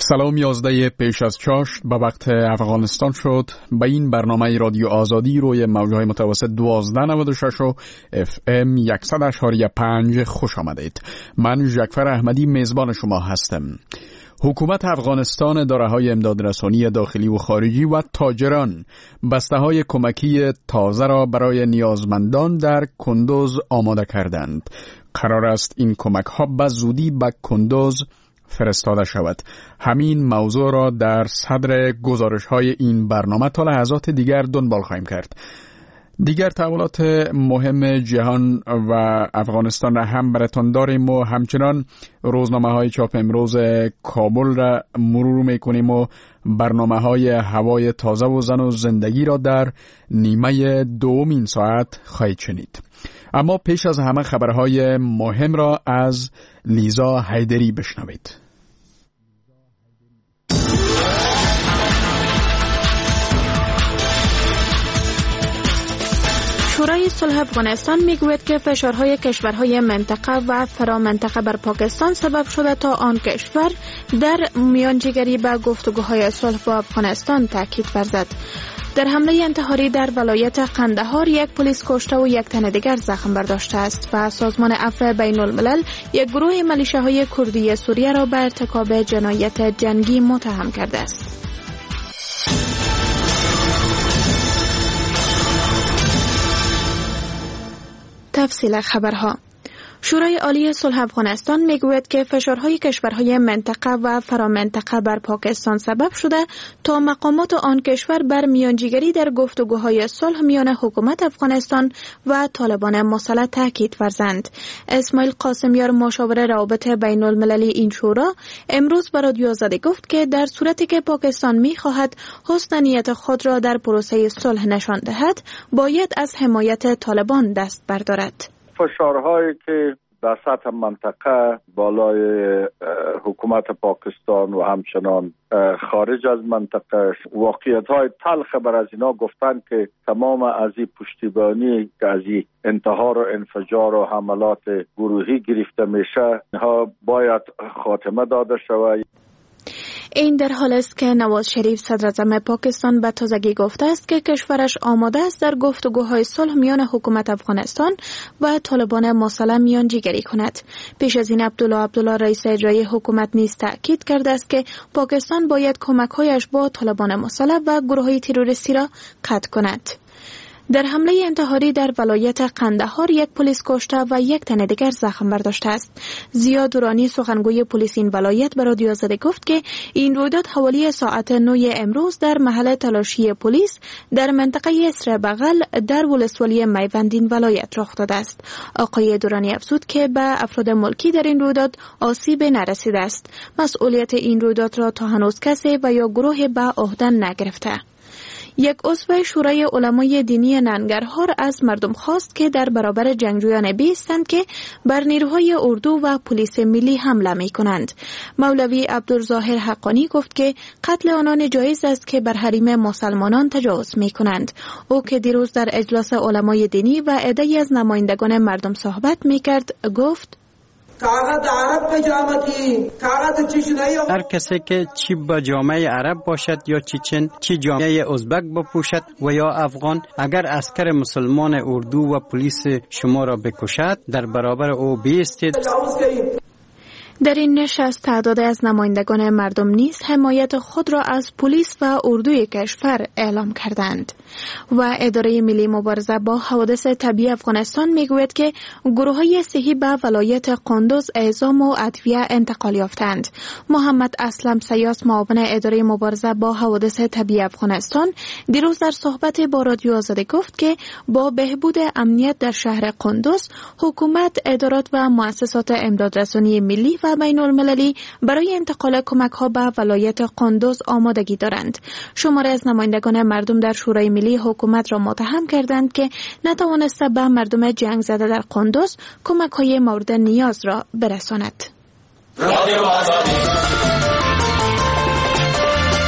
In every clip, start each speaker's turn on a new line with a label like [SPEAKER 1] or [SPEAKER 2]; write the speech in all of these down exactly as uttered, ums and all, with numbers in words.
[SPEAKER 1] سلام، یازده پیش از چاشت به وقت افغانستان شد. به این برنامه رادیو آزادی روی موجهای متوسط دوازده نود و شش و اف ام صد و پنج خوش آمدید. من ژکفر احمدی میزبان شما هستم. حکومت افغانستان، داره‌های امدادرسانی داخلی و خارجی و تاجران بسته‌های کمکی تازه را برای نیازمندان در کندوز آماده کردند. قرار است این کمک‌ها به زودی به کندوز فرستاده شود. همین موضوع را در صدر گزارش‌های این برنامه تا لحظات دیگر دنبال خواهیم کرد. دیگر تحولات مهم جهان و افغانستان را هم براتان داریم و همچنان روزنامه‌های چاپ امروز کابل را مرور می‌کنیم و برنامه‌های هوای تازه و زن و زندگی را در نیمه دوم این ساعت خواهید شنید. اما پیش از همه خبرهای مهم را از لیزا حیدری بشنوید.
[SPEAKER 2] شورای صلح افغانستان میگوید که فشارهای کشورهای منطقه و فرامنطقه بر پاکستان سبب شده تا آن کشور در میانجیگری به گفتگوهای صلح با افغانستان تاکید ورزد. در حمله انتحاری در ولایت قندهار یک پلیس کشته و یک تن دیگر زخم برداشته است و سازمان عفو بین الملل یک گروه ملیشه‌های کردی سوریه را به ارتکاب جنایت جنگی متهم کرده است. تفصیل خبرها. شورای عالی صلح افغانستان میگوید که فشارهای کشورهای منطقه و فرامنطقه بر پاکستان سبب شده تا مقامات آن کشور بر میانجیگری در گفتگوهای صلح میان حکومت افغانستان و طالبان مسلح تاکید ورزند. اسماعیل قاسمیار، مشاور روابط بین المللی این شورا، امروز به رادیو آزادی گفت که در صورتی که پاکستان میخواهد حسن نیت خود را در پروسه صلح نشان دهد، باید از حمایت طالبان دست بردارد.
[SPEAKER 3] فشارهایی که در سطح منطقه بالای حکومت پاکستان و همچنان خارج از منطقه، واقعیت‌های تلخ بر از اینا گفتن که تمام از این پشتیبانی که از این انتحار و انفجار و حملات گروهی گرفته میشه ها باید خاتمه داده شود.
[SPEAKER 2] این در حال است که نواز شریف صدراعظم پاکستان به تازگی گفته است که کشورش آماده است در گفتگوهای صلح میان حکومت افغانستان و طالبان مسلح میانجیگری کند. پیش از این عبدالله عبدالله رئیس اجرایی حکومت نیز تاکید کرده است که پاکستان باید کمک‌هایش با طالبان مسلح و گروه‌های تروریستی را قطع کند. در حمله انتحاری در ولایت قندهار یک پلیس کشته و یک تن دیگر زخم برداشته است. ضیا دورانی، سخنگوی پلیس این ولایت، به رادیو آزادی گفت که این رویداد حوالی ساعت نه امروز در محل تلاشی پلیس در منطقه اسر بغل در ولسوالی میوند این ولایت رخ داده است. آقای دورانی افزود که به افراد ملکی در این رویداد آسیب نرسیده است. مسئولیت این رویداد را تا هنوز کسی و یا گروه به عهده نگرفته. یک عضو شورای علمای دینی ننگرهار از مردم خواست که در برابر جنگجویان بیستند که بر نیروهای اردو و پلیس ملی حمله می کنند. مولوی عبدالظاهر حقانی گفت که قتل آنان جایز است که بر حریم مسلمانان تجاوز می کنند. او که دیروز در اجلاس علمای دینی و عده‌ای از نمایندگان مردم صحبت می کرد گفت:
[SPEAKER 4] هر کسی که چی با جامعه عرب باشد یا چیچن، چی جامعه ازبک بپوشد و یا افغان، اگر عسکر مسلمان اردو و پلیس شما را بکشد در برابر او بایستید.
[SPEAKER 2] در این نشست تعداد از نمایندگان مردم نیز حمایت خود را از پلیس و اردوی کشور اعلام کردند. و اداره ملی مبارزه با حوادث طبیعی افغانستان میگوید که گروه‌های صحی به ولایت قندوز اعزام و ادویه انتقال یافتند. محمد اسلم سیاس، معاون اداره مبارزه با حوادث طبیعی افغانستان، دیروز در صحبت با رادیو آزادی گفت که با بهبود امنیت در شهر قندوز، حکومت، ادارات و مؤسسات امدادرسانی ملی و بین المللی برای انتقال کمک‌ها به ولایت قندوز آمادگی دارند. شماری از نمایندگان مردم در شورای ملی حکومت را متهم کردند که نتوانسته به مردم جنگ زده در قندوز کمک‌های مورد نیاز را برساند.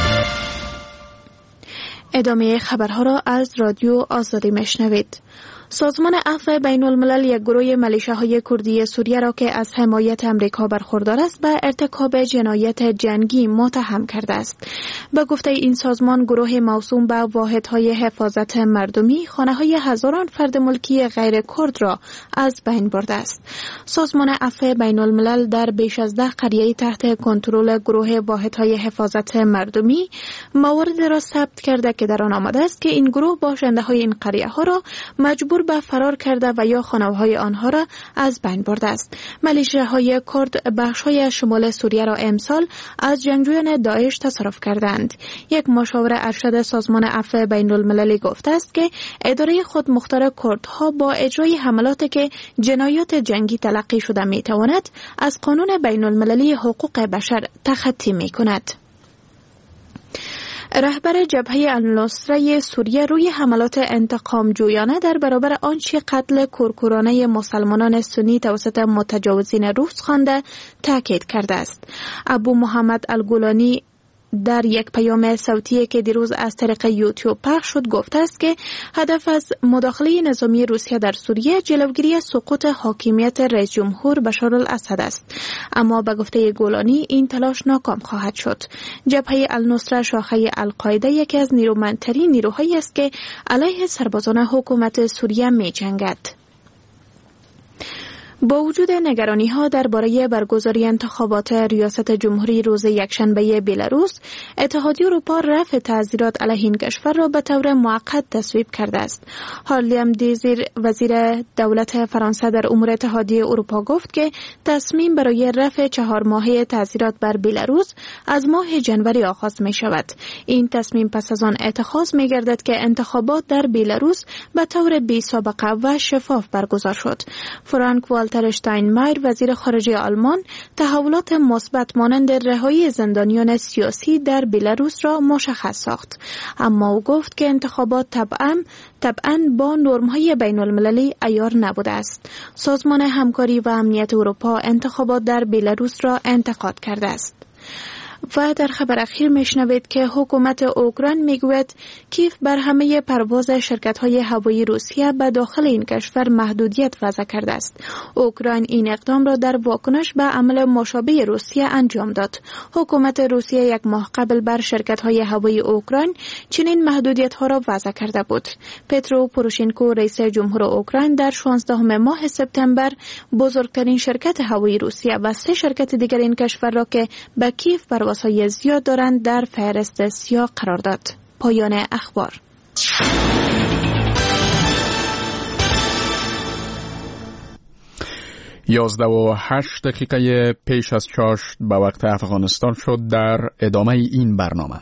[SPEAKER 2] ادامه خبرها را از رادیو آزادی میشنوید. سازمان عفو بین الملل یک گروه ملیشه‌های کردی سوریه را که از حمایت امریکا برخوردار است به ارتکاب جنایت جنگی متهم کرده است. به گفته این سازمان، گروه موسوم به واحدهای حفاظت مردمی خانه‌های هزاران فرد ملکی غیر کرد را از بین برده است. سازمان عفو بین الملل در بیش از ده قریه تحت کنترل گروه واحدهای حفاظت مردمی مواردی را ثبت کرده که در آن آمده است که این گروه باشنده‌های این قریه ها را مجبور به فرار کرده و یا خانه‌های آنها را از بین برده است. ملیشه‌های کرد بخش‌های شمال سوریه را امسال از جنگجویان داعش تصرف کردند. یک مشاور ارشد سازمان عفو بین المللی گفته است که اداره خود مختار کردها با اجرای حملاتی که جنایات جنگی تلقی شده می‌تواند از قانون بین المللی حقوق بشر تخطی می‌کند. رهبر جبهه النصره سوریه روی حملات انتقام جویانه در برابر آنچه قتل کورکورانه مسلمانان سنی توسط متجاوزین روس خوانده تاکید کرده است. ابو محمد الگولانی در یک پیام صوتی که دیروز از طریق یوتیوب پخش شد گفته است که هدف از مداخله نظامی روسیه در سوریه جلوگیری از سقوط حاکمیت رئیس جمهور بشار الاسد است، اما به گفته گولانی این تلاش ناکام خواهد شد. جبهه النصره شاخه القاعده یکی از نیرومندترین نیروهایی است که علیه سربازان حکومت سوریه می جنگد. با وجود نگرانی‌ها درباره برگزاری انتخابات ریاست جمهوری روز یکشنبه بلاروس، اتحادیه اروپا رفع تعزیرات علیه این کشور را به طور موقت تصویب کرده است. هارلیم دیزیر وزیر دولت فرانسه در امور اتحادیه اروپا گفت که تصمیم برای رفع چهار ماهه تعزیرات بر بلاروس از ماه جنوری آغاز می شود. این تصمیم پس از آن اتخاذ می گردد که انتخابات در بلاروس به طور بی سابقه و شفاف برگزار شد. فرانک والتر اشتاینمایر وزیر خارجه آلمان تحولات مثبت مانند رهایی زندانیان سیاسی در بلاروس را مشخص ساخت، اما او گفت که انتخابات طبعاً طبعاً با نرم‌های بین‌المللی عیار نبوده است. سازمان همکاری و امنیت اروپا انتخابات در بلاروس را انتقاد کرده است. و در خبر اخیر میشنوید که حکومت اوکراین میگوید کیف بر همه پرواز شرکت‌های هوایی روسیه به داخل این کشور محدودیت وضع کرده است. اوکراین این اقدام را در واکنش به عمل مشابه روسیه انجام داد. حکومت روسیه یک ماه قبل بر شرکت‌های هوایی اوکراین چنین محدودیت‌ها را وضع کرده بود. پترو پوروشنکو رئیس جمهور اوکراین در شانزدهم ماه سپتامبر بزرگترین شرکت هوایی روسیه و سه شرکت دیگر این کشور را که به کیف پروازهای زیاد دارند در فهرست سیاه قرار داد. پایان اخبار.
[SPEAKER 1] یازده و هشت دقیقه پیش از چاشت به وقت افغانستان شد. در ادامه این برنامه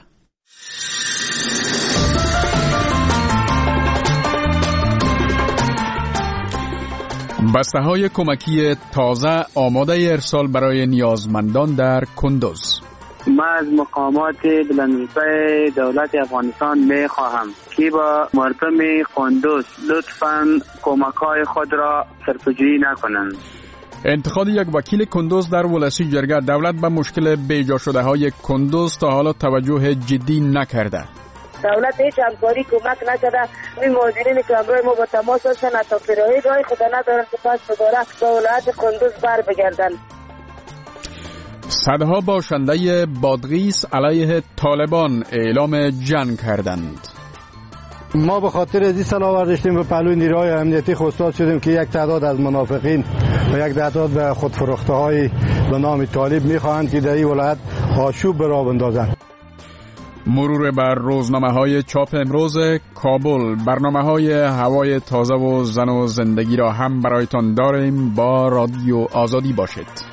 [SPEAKER 1] بسته های کمکی تازه آماده ارسال برای نیازمندان در کندوز.
[SPEAKER 5] من از مقامات بلندرتبه دولت افغانستان می خواهم که با مردم کندوز لطفاً کمک‌های خود را صرفه‌جویی نکنند.
[SPEAKER 1] انتخاب یک وکیل کندوز در ولسی جرگه. دولت به مشکل بیجا شده های کندوز تا حالا توجه جدی نکرده.
[SPEAKER 6] دولت هیچ همکاری کمک نکرده. این مهاجرین که همراه ما با تماس هستن حتی پیراهی راه خدا ندارن که پس دوباره به ولایت کندوز بر بگردن.
[SPEAKER 1] صدها باشنده بادغیس علیه طالبان اعلام جنگ کردند.
[SPEAKER 7] ما به خاطر از این سلاح ورداشتیم به پهلوی نیروهای امنیتی خودساز شدیم که یک تعداد از منافقین و یک تعداد به خودفروخته های به نام طالب میخواهند که در این ولایت آشوب به راه بندازند.
[SPEAKER 1] مرور بر روزنامه های چاپ امروز کابل. برنامه های هوای تازه و زن و زندگی را هم برایتان داریم. با رادیو آزادی باشید.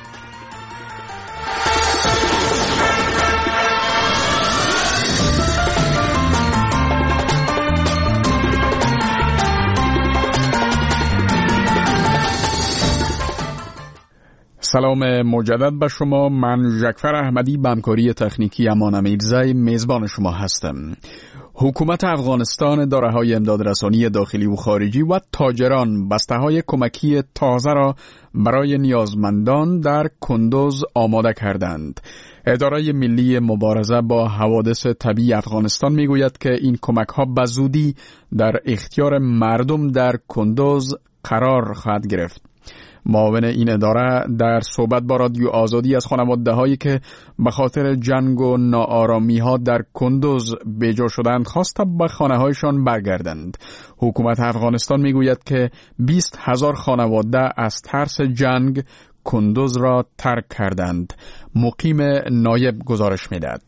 [SPEAKER 1] سلام مجدد به شما. من ژکفر احمدی به همکاری تکنیکی امان امیرزای میزبان شما هستم. حکومت افغانستان داره‌های امدادرسانی داخلی و خارجی و تاجران بسته‌های کمکی تازه را برای نیازمندان در کندوز آماده کردند. اداره ملی مبارزه با حوادث طبیعی افغانستان میگوید که این کمک‌ها به زودی در اختیار مردم در کندوز قرار خواهد گرفت. معاون این اداره در صحبت با رادیو آزادی از خانواده هایی که به خاطر جنگ و ناآرامی ها در کندوز بیجا شدند خواست به خانه هایشان برگردند. حکومت افغانستان میگوید که بیست هزار خانواده از ترس جنگ کندوز را ترک کردند. مقیم نایب گزارش میدهد.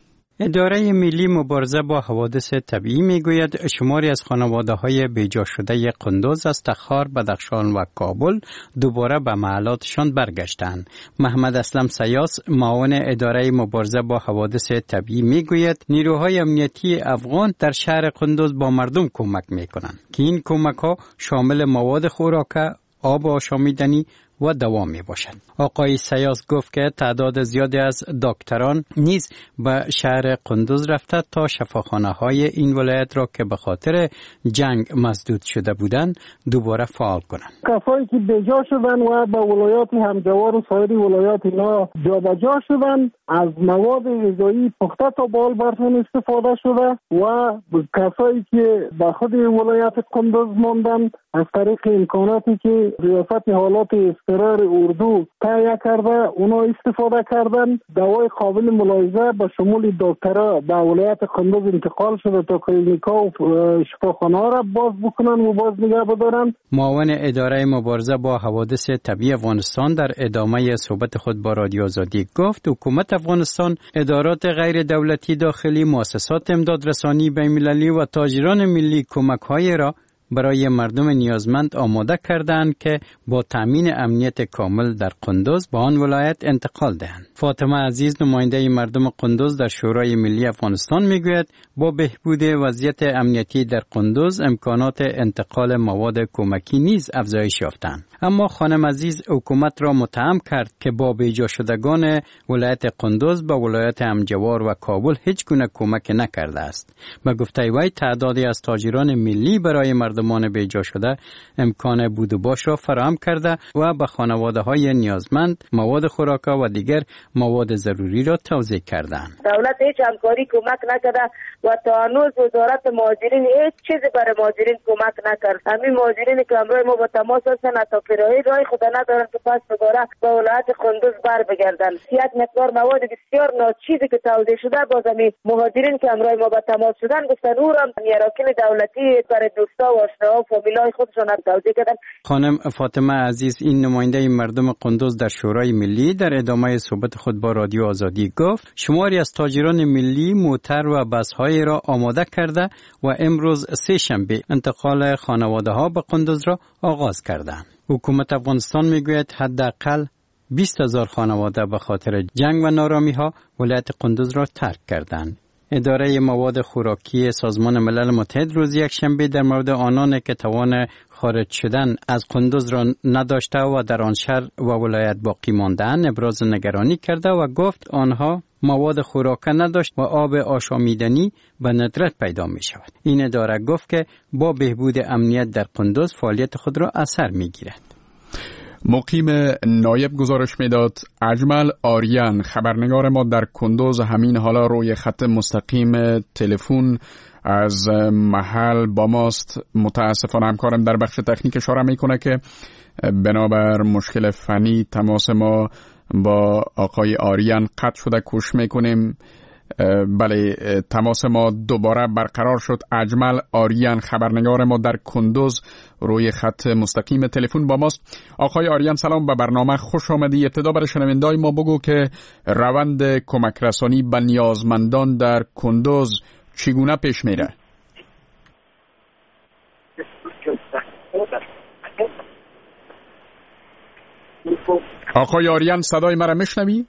[SPEAKER 4] اداره ملی مبارزه با حوادث طبیعی میگوید شماری از خانواده‌های بیجا شده کندوز از تخار، بدخشان و کابل دوباره به محلاتشان برگشتند. محمد اسلم سیاس، معاون اداره مبارزه با حوادث طبیعی میگوید نیروهای امنیتی افغان در شهر کندوز با مردم کمک میکنند که این کمک‌ها شامل مواد خوراک، آب آشامیدنی و دوا می باشد. آقای سیاس گفت که تعداد زیادی از دکتران نیز به شهر کندوز رفته تا شفاخانه های این ولایت را که به خاطر جنگ مسدود شده بودند دوباره فعال کنند.
[SPEAKER 8] کسایی که بیجا شدند و به ولایات همجوار و سایر ولایات اینا جابجا شدند از مواد غذایی پخته تا بال برشون استفاده شده و کسایی که به خود ولایت کندوز ماندند از طریق امکاناتی که ریاست حالات اضطرار اردو تهیه کرده اونا استفاده کردن. دوای قابل ملاحظه به شمول دکترها به ولایت کندوز انتقال شده تا کلینیکا و شفاخانه ها را باز بکنن و باز نگه بدارن.
[SPEAKER 4] معاون اداره مبارزه با حوادث طبیعی افغانستان در ادامه صحبت خود با رادیو آزادی گفت حکومت افغانستان، ادارات غیر دولتی داخلی، مؤسسات امدادرسانی بین‌المللی و تاجران ملی کمک‌های را برای مردم نیازمند آماده کردند که با تامین امنیت کامل در کندوز به آن ولایت انتقال دهند. فاطمه عزیز، نماینده مردم کندوز در شورای ملی افغانستان میگوید با بهبود وضعیت امنیتی در کندوز امکانات انتقال مواد کمکی نیز افزایش یافتند. اما خانم عزیز حکومت را متهم کرد که با بیجا شدگان ولایت کندوز به ولایت همجوار و کابل هیچ گونه کمک نکرده است. به گفته وی تعدادی از تاجران ملی برای مردمان بیجا شده امکان بود و باش را فراهم کرده و به خانواده های نیازمند مواد خوراک و دیگر مواد ضروری را توزیع کردند.
[SPEAKER 6] دولت هیچ همکاری کمک نکرده و تا هنوز وزارت مهاجرین هیچ چیزی برای مهاجرین کمک نکرد. همین مهاجرین که امروز ما با تماس هستن تا پیراهی راه خدا ندارن که پس دوباره به ولایت کندوز بر بگردن. یک مقدار مواد بسیار ناچیزی که توزیع شده باز همین مهاجرین که امروز ما با تماس شدن گفتن او را اراکین دولتی برای دوستا و آشناها و فامیلای خودشان توزیع کردن.
[SPEAKER 4] خانم فاطمه عزیز، این نماینده مردم کندوز در شورای ملی در ادامه صحبت خود با رادیو آزادی گفت شماری از تاجران ملی موتر و بس‌های را آماده کرده و امروز سه شنبه انتقال خانواده ها به کندوز را آغاز کردند. حکومت افغانستان میگوید حداقل بیست هزار خانواده به خاطر جنگ و نارامی ها ولایت کندوز را ترک کردند. اداره مواد خوراکی سازمان ملل متحد روز یک شنبه در مورد آنان که توان خارج شدن از کندوز را نداشته و در آن شهر و ولایت باقی ماندند ابراز نگرانی کرده و گفت آنها مواد خوراک نداشت و آب آشامیدنی به ندرت پیدا می شود. این اداره گفت که با بهبود امنیت در کندوز فعالیت خود را اثر می گیرد.
[SPEAKER 1] مقیم نایب گزارش میداد. اجمل آریان، خبرنگار ما در کندوز، همین حالا روی خط مستقیم تلفن از محل با ماست. متاسفانه همکارم در بخش تکنیک اشاره میکنه که بنابر مشکل فنی تماس ما با آقای آریان قطع شده. کوشش میکنیم بله تماس ما دوباره برقرار شد. اجمل آریان، خبرنگار ما در کندوز، روی خط مستقیم تلفن با ماست. آقای آریان سلام، به برنامه خوش آمدی. ابتدا برای شنونده‌های ما بگو که روند کمک رسانی به نیازمندان در کندوز چگونه پیش میره؟ آقای آریان صدای مرا میشنوی؟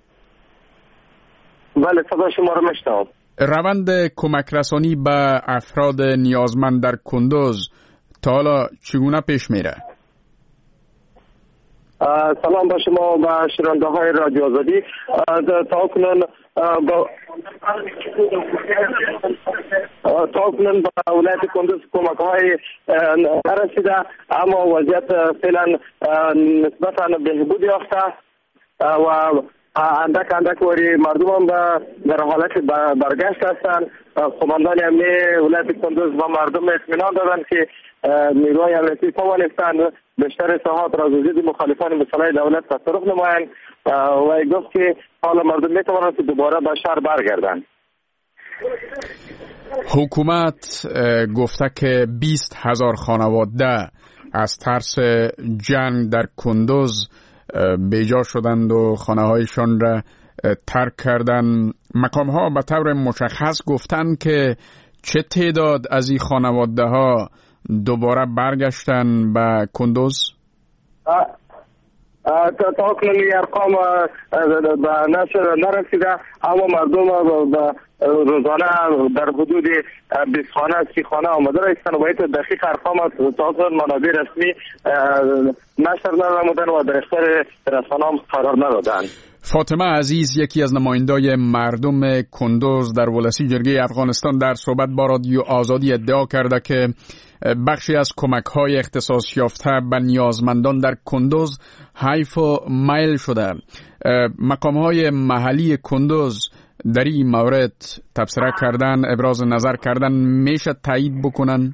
[SPEAKER 5] بله صدای شما رو میشنوم.
[SPEAKER 1] روند کمک رسانی به افراد نیازمند در کندوز تا حالا چگونه پیش میره؟
[SPEAKER 9] سلام با شما و شنونده های رادیو آزادی. تا کنون با تا کنون با ولایت کندوز کمک های نرسیده، اما وضعیت فعلا نسبتا بهبود یافته و اندک اندک وری مردم هم در حالت برگشت هستند. قماندان امنیه ولایت کندوز و مردم اطمینان دادند که نیروهای امنیتی توانستند بیشتر ساحات را از وجود مخالفان مسلح دولت تصرف نمایند و گفت که حالا مردم میتوانند که دوباره به شهر برگردند.
[SPEAKER 1] حکومت گفته که بیست هزار خانواده از ترس جنگ در کندوز بیجا شدند و خانه هایشان را ترک کردند. مقام ها به طور مشخص گفتند که چه تعداد از این خانواده ها دوباره برگشتن به کندوز؟
[SPEAKER 9] تا کنونی ارقام به نشر نرسیده، اما مردم روزانه در حدود بیست خانه سی خانه آمده رایستن و باید دقیق ارقام تا منابع رسمی نشر نمودن و در اختیار رسانه هم قرار ندادن.
[SPEAKER 1] فاطمه عزیز، یکی از نمایندای مردم کندوز در ولسی جرگه افغانستان، در صحبت با رادیو آزادی ادعا کرده که بخشی از کمک‌های اختصاص یافته به نیازمندان در کندوز حیف و میل شده. مقام‌های محلی کندوز در این مورد تبصره کردن، ابراز نظر کردن، میشه تایید بکنن؟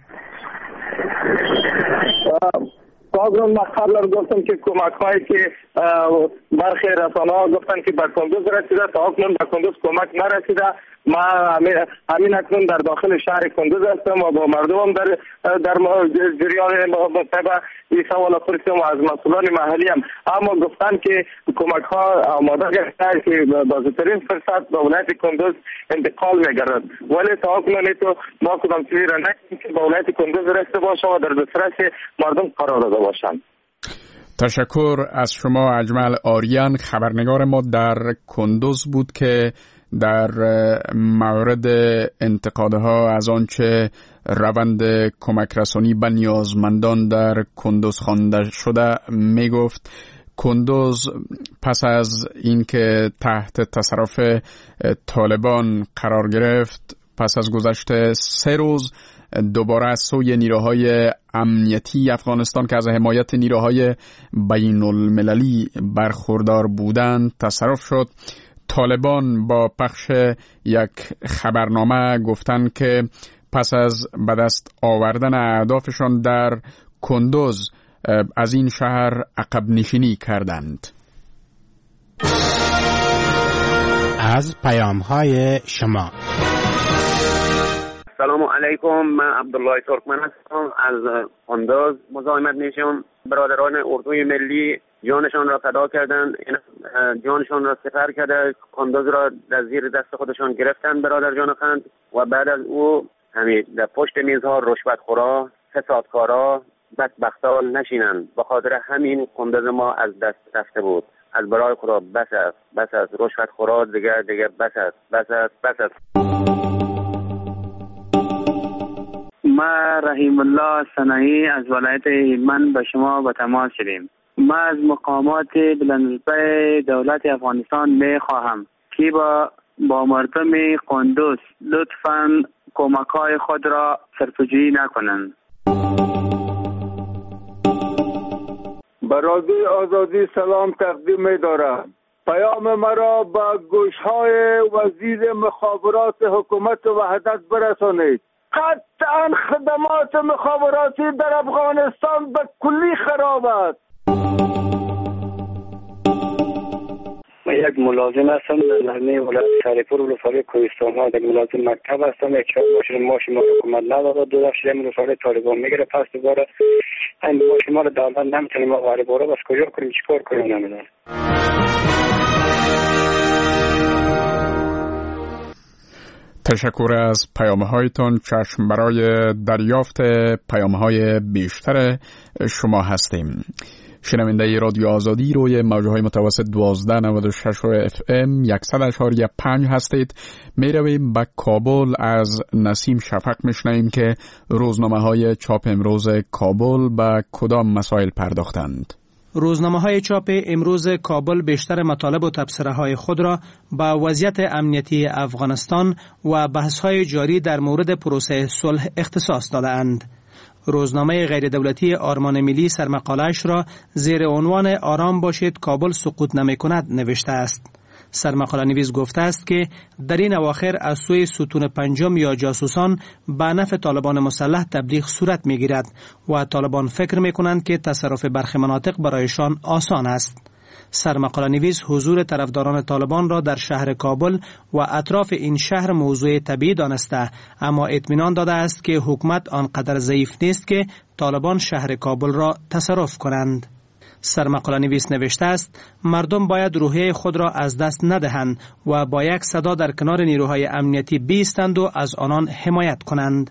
[SPEAKER 9] باگران ما قبل گفتم که کمک هایی که برخی رسانه ها گفتن که به کندوز رسیده، تا اکنون به کندوز کمک نرسیده. ما همین اکنون در داخل شهر کندوز هستم و با مردم در در جریان مطابق این سوال پرسیدم و از مسئولان محلی هم، اما گفتن که کمک ها آماده گشته که با زودترین فرصت به ولایت کندوز انتقال میگردد، ولی تا اکنون تو ما کدام چیزی را نکردیم که به ولایت کندوز رسیده باشه و در دسترس مردم قرار داده باشند.
[SPEAKER 1] تشکر از شما اجمل آریان، خبرنگار ما در کندوز بود که در مورد انتقادها از آنچه روند کمک رسانی به نیازمندان در کندوز خوانده شده می گفت. کندوز پس از اینکه تحت تصرف طالبان قرار گرفت، پس از گذشت سه روز دوباره از سوی نیروهای امنیتی افغانستان که از حمایت نیروهای بین المللی برخوردار بودند تصرف شد. طالبان با پخش یک خبرنامه گفتند که پس از به دست آوردن اهدافشان در کندوز از این شهر عقب نشینی کردند.
[SPEAKER 10] از پیام‌های شما.
[SPEAKER 5] سلام علیکم، من عبدالله ترکمن هستم از کندوز مزاحمت میشم. برادران اردوی ملی جانشان را فدا کردند، جانشان را سپر کرده، کندوز را در زیر دست خودشان گرفتند برادر جانخند، و بعد از او همین در پشت میزها رشوتخورا، فسادکارا، بدبختا نشینند. به خاطر همین کندوز ما از دست رفته بود. از برای خدا بس است، بس است، رشوتخورا دیگر دیگر بس است، بس است، بس است. ما رحیم الله صنعی از ولایت هلمند به شما به تماس شدیم. ما از مقامات بلندرتبه دولت افغانستان می خواهم که با با مردم کندوز لطفاً کمک‌های خود را صرفه‌جویی نکنند.
[SPEAKER 11] برادری آزادی سلام تقدیم می دارم. پیام مرا با گوش‌های وزیر مخابرات حکومت وحدت برسانید. قطعاً خدمات مخابراتی در افغانستان به کلی خراب است.
[SPEAKER 12] من یک ملازم هستم در نحنه ولایت سریپور ولسوالی کوهستان ها. در ملازم مکتب هستم. یک چهار ماشین ما شما حکومت نداد، دو دفعه ولسوالی طالبان میگیره، پس دوباره این ما شما رو دولت نمیتونیم آوری باره، بس کجا کنیم چیکار کنیم نمیدونم.
[SPEAKER 1] تشکر از پیام‌هایتان. چشم برای دریافت پیام‌های بیشتر شما هستیم. شنونده رادیو آزادی روی موج‌های متوسط دوازده نود و شش اف ام صد و پنج هستید. می رویم به کابل. از نسیم شفق میشنویم که روزنامه‌های چاپ امروز کابل به کدام مسائل پرداختند.
[SPEAKER 13] روزنامه‌های چاپ امروز کابل بیشتر مطالب و تبصره‌های خود را با وضعیت امنیتی افغانستان و بحث‌های جاری در مورد پروسه صلح اختصاص داده‌اند. روزنامه غیر دولتی آرمان ملی سرمقاله‌اش را زیر عنوان آرام باشید کابل سقوط نمی‌کند نوشته است. سرمقاله نویس گفته است که در این اواخر از سوی ستون پنجم یا جاسوسان به نفع طالبان مسلح تبلیغ صورت می‌گیرد و طالبان فکر می‌کنند که تصرف برخی مناطق برایشان آسان است. سرمقاله نویس حضور طرفداران طالبان را در شهر کابل و اطراف این شهر موضوع طبیعی دانسته، اما اطمینان داده است که حکومت آنقدر ضعیف نیست که طالبان شهر کابل را تصرف کنند. سرمقاله نویس نوشته است مردم باید روحیه خود را از دست ندهند و با یک صدا در کنار نیروهای امنیتی بایستند و از آنان حمایت کنند.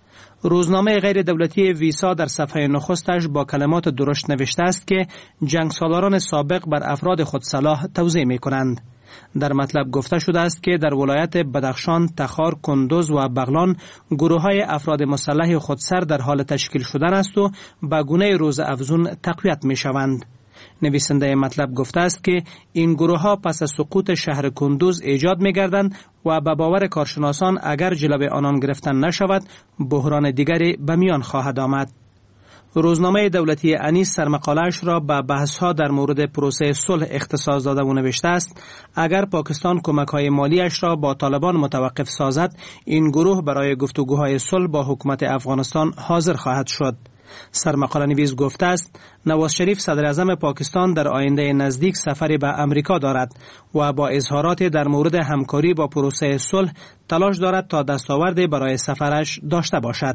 [SPEAKER 13] روزنامه غیر دولتی ویسا در صفحه نخستش با کلمات درشت نوشته است که جنگسالاران سابق بر افراد خود سلاح توزیع می کنند. در مطلب گفته شده است که در ولایت بدخشان، تخار، کندوز و بغلان گروه های افراد مسلح خودسر در حال تشکیل شدن است و به گونه روز افزون تقویت می شوند. نویسنده مطلب گفته است که این گروه ها پس از سقوط شهر کندوز ایجاد می گردند و به باور کارشناسان اگر جلوه آنان گرفتن نشود بحران دیگری به میان خواهد آمد. روزنامه دولتی انیس سرمقاله‌اش را به بحث‌ها در مورد پروسه صلح اختصاص داده و نوشته است اگر پاکستان کمک‌های مالیش را با طالبان متوقف سازد این گروه برای گفتگوهای صلح با حکومت افغانستان حاضر خواهد شد. سرمقاله نویس گفته است نواز شریف صدر اعظم پاکستان در آینده نزدیک سفری به امریکا دارد و با اظهارات در مورد همکاری با پروسه صلح تلاش دارد تا دستاوردی برای سفرش داشته باشد.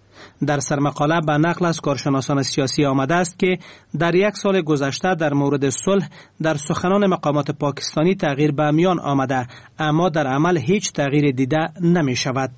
[SPEAKER 13] در سرمقاله به نقل از کارشناسان سیاسی آمده است که در یک سال گذشته در مورد صلح در سخنان مقامات پاکستانی تغییر به میان آمده اما در عمل هیچ تغییر دیده نمی شود.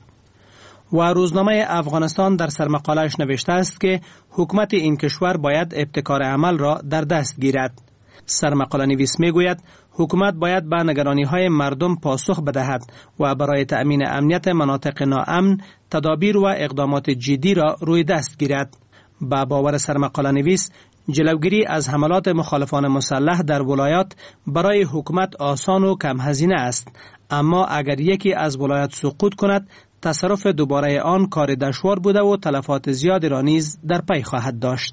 [SPEAKER 13] و روزنامه افغانستان در سرمقاله‌اش نوشته است که حکومت این کشور باید ابتکار عمل را در دست گیرد. سرمقاله نویس می گوید حکومت باید به نگرانی‌های مردم پاسخ بدهد و برای تأمین امنیت مناطق ناامن تدابیر و اقدامات جدی را روی دست گیرد. با باور سرمقاله نویس جلوگیری از حملات مخالفان مسلح در ولایات برای حکومت آسان و کم هزینه است، اما اگر یکی از ولایات سقوط کند تصرف دوباره آن کار دشوار بوده و تلفات زیادی را نیز در پی خواهد داشت.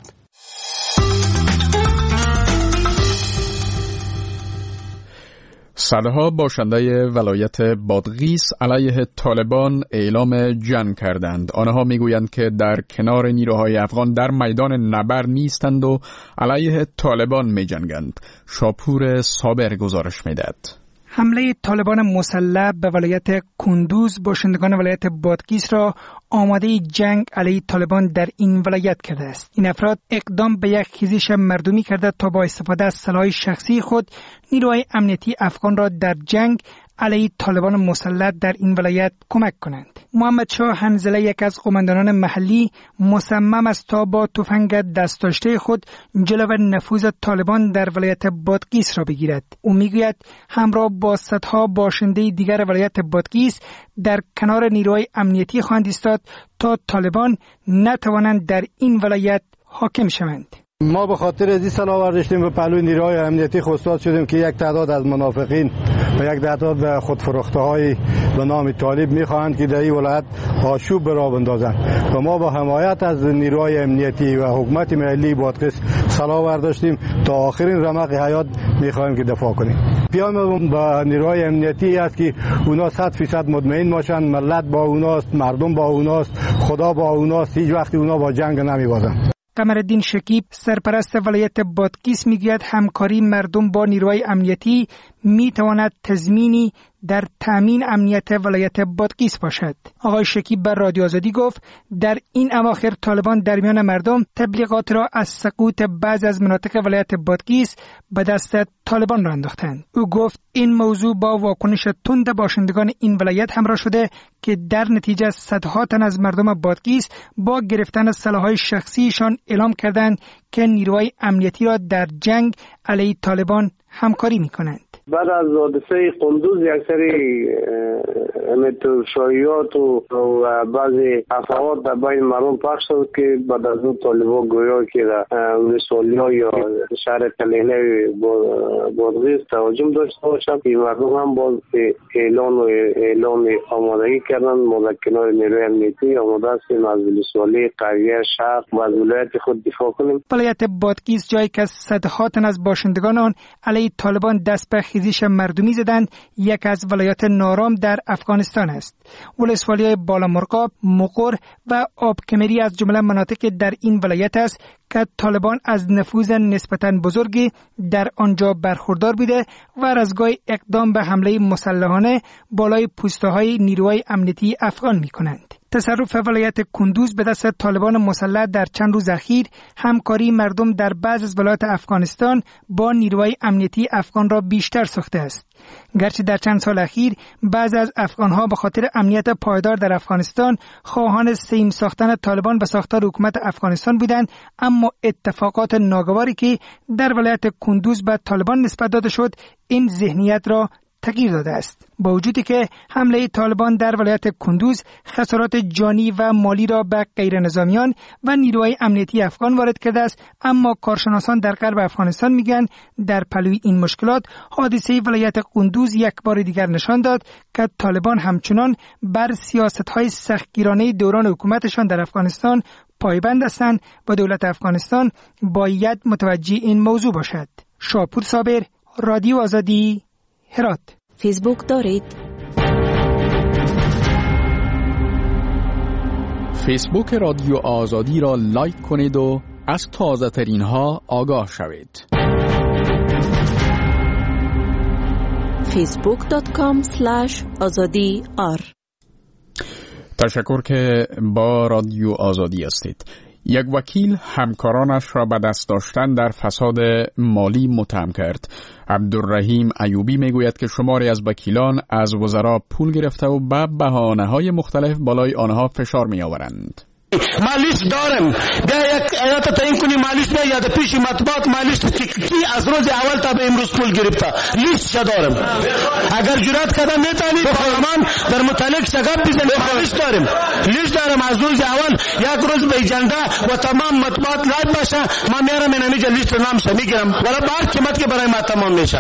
[SPEAKER 1] صدها باشنده ولایت بادغیس علیه طالبان اعلام جنگ کردند. آنها میگویند که در کنار نیروهای افغان در میدان نبرد نیستند و علیه طالبان میجنگند. شاپور صابر گزارش میدهد.
[SPEAKER 14] حمله طالبان مسلح به ولایت کندوز باشندگان ولایت بادغیس را آماده جنگ علیه طالبان در این ولایت کرده است. این افراد اقدام به یک خیزش مردمی کرده تا با استفاده از سلاح شخصی خود نیروهای امنیتی افغان را در جنگ علیه طالبان مسلح در این ولایت کمک کنند. محمد شاه حنظله یک از قماندانان محلی مصمم است تا با تفنگ دست داشته خود جلو نفوذ طالبان در ولایت بادغیس را بگیرد. او میگوید همراه با صدها باشنده دیگر ولایت بادغیس در کنار نیروهای امنیتی خواهند ایستاد تا طالبان نتوانند در این ولایت حاکم شوند.
[SPEAKER 7] ما به خاطر از این سلاح برداشتیم به پهلوی نیروهای امنیتی خواستاد شدیم که یک تعداد از منافقین و یک تعداد به خودفروخته های به نام طالب میخواهند که در این ولایت آشوب به راه بندازند و ما با حمایت از نیروهای امنیتی و حکومت محلی بادغیس سلاح برداشتیم تا آخرین رمق حیات میخواهیم که دفاع کنیم. پیام با نیروهای امنیتی است که اونا صد فیصد مطمئن باشند ملت با اوناست، مردم با اوناست، خدا با اوناست، هیچ وقتی اونا با جنگ نمیبازند.
[SPEAKER 14] قمرالدین شکیب سرپرست ولایت بادغیس میگوید همکاری مردم با نیروهای امنیتی میتواند تضمینی در تامین امنیت ولایت بادغیس باشد. آقای شکیب بر رادیو آزادی گفت در این اواخر طالبان در میان مردم تبلیغات را از سقوط بعضی از مناطق ولایت بادغیس به دست طالبان را انداختند. او گفت این موضوع با واکنش تند باشندگان این ولایت همراه شده که در نتیجه صدها تن از مردم بادغیس با گرفتن سلاح‌های شخصیشان اعلام کردند که نیروهای امنیتی را در جنگ علیه طالبان همکاری می‌کنند.
[SPEAKER 15] بعد از حادثه قندوز یک سری شایعات و بعضی افواهات در بین مردم پخش شد که بعد از اون طالبان گویا که در ولسوالی‌ها یا شهر کلینه بادغیس تهاجم داشته باشند که مردم هم باز اعلان و اعلان آمادگی کردن. مذکران نیروی امنیتی آماده هستیم از ولسوالی قریه شهر و از ولایت خود دفاع کنیم.
[SPEAKER 14] ولایت بادغیس جایی که صدها تن از باشندگان آن علیه طالبان دست به خیزش مردمی زدند یک از ولایات نارام در افغانستان است. ولسوالی‌های بالامرغاب، مقر و آبکمری از جمله مناطق در این ولایت است که طالبان از نفوذ نسبتاً بزرگی در آنجا برخوردار بوده و رزگاه اقدام به حمله مسلحانه بالای پوسته‌های نیروهای امنیتی افغان می‌کنند. تصرف ولایت کندوز به دست طالبان مسلح در چند روز اخیر همکاری مردم در بعض از ولایات افغانستان با نیروهای امنیتی افغان را بیشتر ساخته است. گرچه در چند سال اخیر بعض از افغانها به خاطر امنیت پایدار در افغانستان خواهان سیم ساختن طالبان به ساختار حکومت افغانستان بودند، اما اتفاقات ناگواری که در ولایت کندوز به طالبان نسبت داده شد این ذهنیت را تغییر داده است. با وجودی که حمله طالبان در ولایت کندوز خسارات جانی و مالی را به غیر نظامیان و نیروهای امنیتی افغان وارد کرده است، اما کارشناسان در غرب افغانستان میگن در پلوی این مشکلات حادثه ولایت کندوز یک بار دیگر نشان داد که طالبان همچنان بر سیاست‌های سختگیرانه دوران حکومتشان در افغانستان پایبند هستند و دولت افغانستان باید متوجه این موضوع باشد. شاپور صابر، رادیو آزادی، هرات.
[SPEAKER 16] فیسبوک دارید؟
[SPEAKER 1] فیسبوک رادیو آزادی را لایک کنید و از تازه ترین ها آگاه شوید.
[SPEAKER 16] فیسبوک دات کام اسلش آزادی آر.
[SPEAKER 1] تشکر که با رادیو آزادی هستید. یک وکیل همکارانش را به دست داشتن در فساد مالی متهم کرد. عبدالرحیم ایوبی میگوید که شماری از وکیلان از وزرا پول گرفته و به بهانه‌های مختلف بالای آنها فشار می‌آورند.
[SPEAKER 17] ما لیست دارم، بیا یک ایات تعیین کنی، ما لیست بیا یاد پیش مطبوعات ما لیست کی از روز اول تا به امروز پول گرفته لیست چه دارم. اگر جرأت کردم میتونی پارلمان در متعلق سگاب بزنی، لیست دارم لیست دارم از روز اول یک روز به اجنده و تمام مطبوعات لایو باشه ما میارم این همینجا لیست نامش میگیرم ولی بار قیمت که برای ما تمام میشه.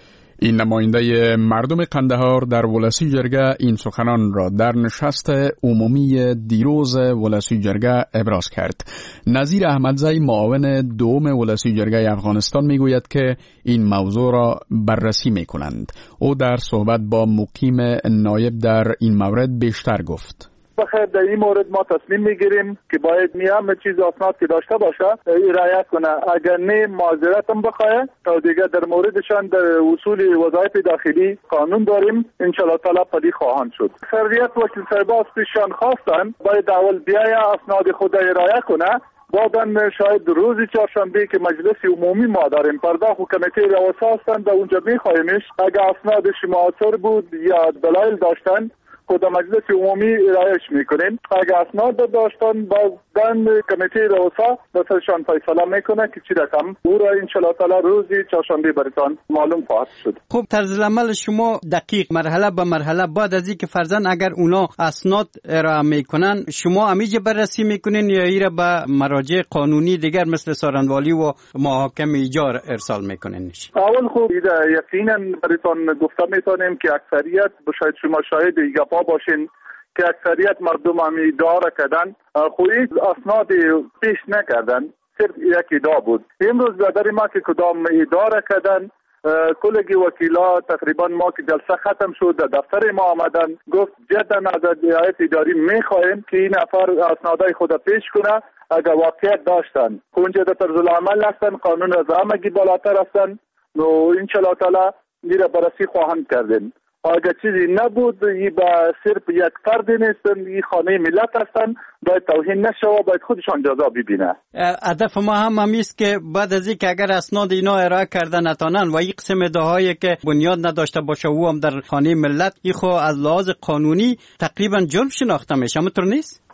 [SPEAKER 1] این نماینده مردم قندهار در ولسی جرگه این سخنان را در نشست عمومی دیروز ولسی جرگه ابراز کرد. نظیر احمدزی معاون دوم ولسی جرگه افغانستان میگوید که این موضوع را بررسی میکنند. او در صحبت با مقیم نایب در این مورد بیشتر گفت.
[SPEAKER 3] بخیر در این مورد ما تصمیم میگیریم که باید میام چیز اسناد که داشته باشه رعایت کنه، اگر نه معذرت هم بخواه تا دیگه در موردشان در اصول وظایف داخلی قانون داریم ان شاء الله تعالی پدید خواهند شد. سریعت وکیل صاحب از پیشان خواستن باید اول بیاید اسناد خود رعایت کنه، بعدن شاید روز چهارشنبه که مجلس عمومی ما داریم پرداخت و کمیته رؤسا هستند در اونجا میخوایمش اگر اسنادش معاصر بود یا دلایل داشتن خود مجلس عمومی رایش میکنیم. اگر اسناد داشتن بعدن کمیته رؤسا بسرشان فیصله میکنه که چی رقم او را ان شاء الله تعالی روزی چهارشنبه براتون معلوم خواهد شد.
[SPEAKER 4] خب طرز عمل شما دقیق مرحله به مرحله بعد از اینکه فرضاً اگر اونا اسناد ارائه میکنن شما همیشه بررسی میکنین یا ایره به مراجع قانونی دیگر مثل سارنوالی و محاکم ایجار ارسال میکنین؟
[SPEAKER 3] اول خوب یقینا براتون گفته میتونیم که اکثریت شاید شما شاهد گپا باشین که اکثریت مردم هم ادعا کردن، خویی اسناد پیش نکردن، صرف یک ادعا بود. امروز بدر ما که کدام ادعا کردن کلگی وکیلا تقریبا ما که جلسه ختم شد در دفتر ما آمدن گفت جدا از هیئت اداری میخواهیم که این نفر اسنادای خود پیش کنه اگر واقعیت داشتن اونجا در طرز العمل هستن قانون از همگی بالاتر هستن نو ان شاء الله تعالی میره بررسی خواهند کردن. اگر چیزی نبود ای با صرف یک فرد نیستن، ای خانه ملت هستن، باید توهین نشوه، باید خودشان جزا ببینه.
[SPEAKER 4] هدف ما هم همیست که بعد از اینکه اگر اسناد اینا ارائه کردن نتانن و این قسم ادعاهایی که بنیاد نداشته باشه او هم در خانه ملت ای خو از لحاظ قانونی تقریبا جرم شناخته میشه، همونطور نیست؟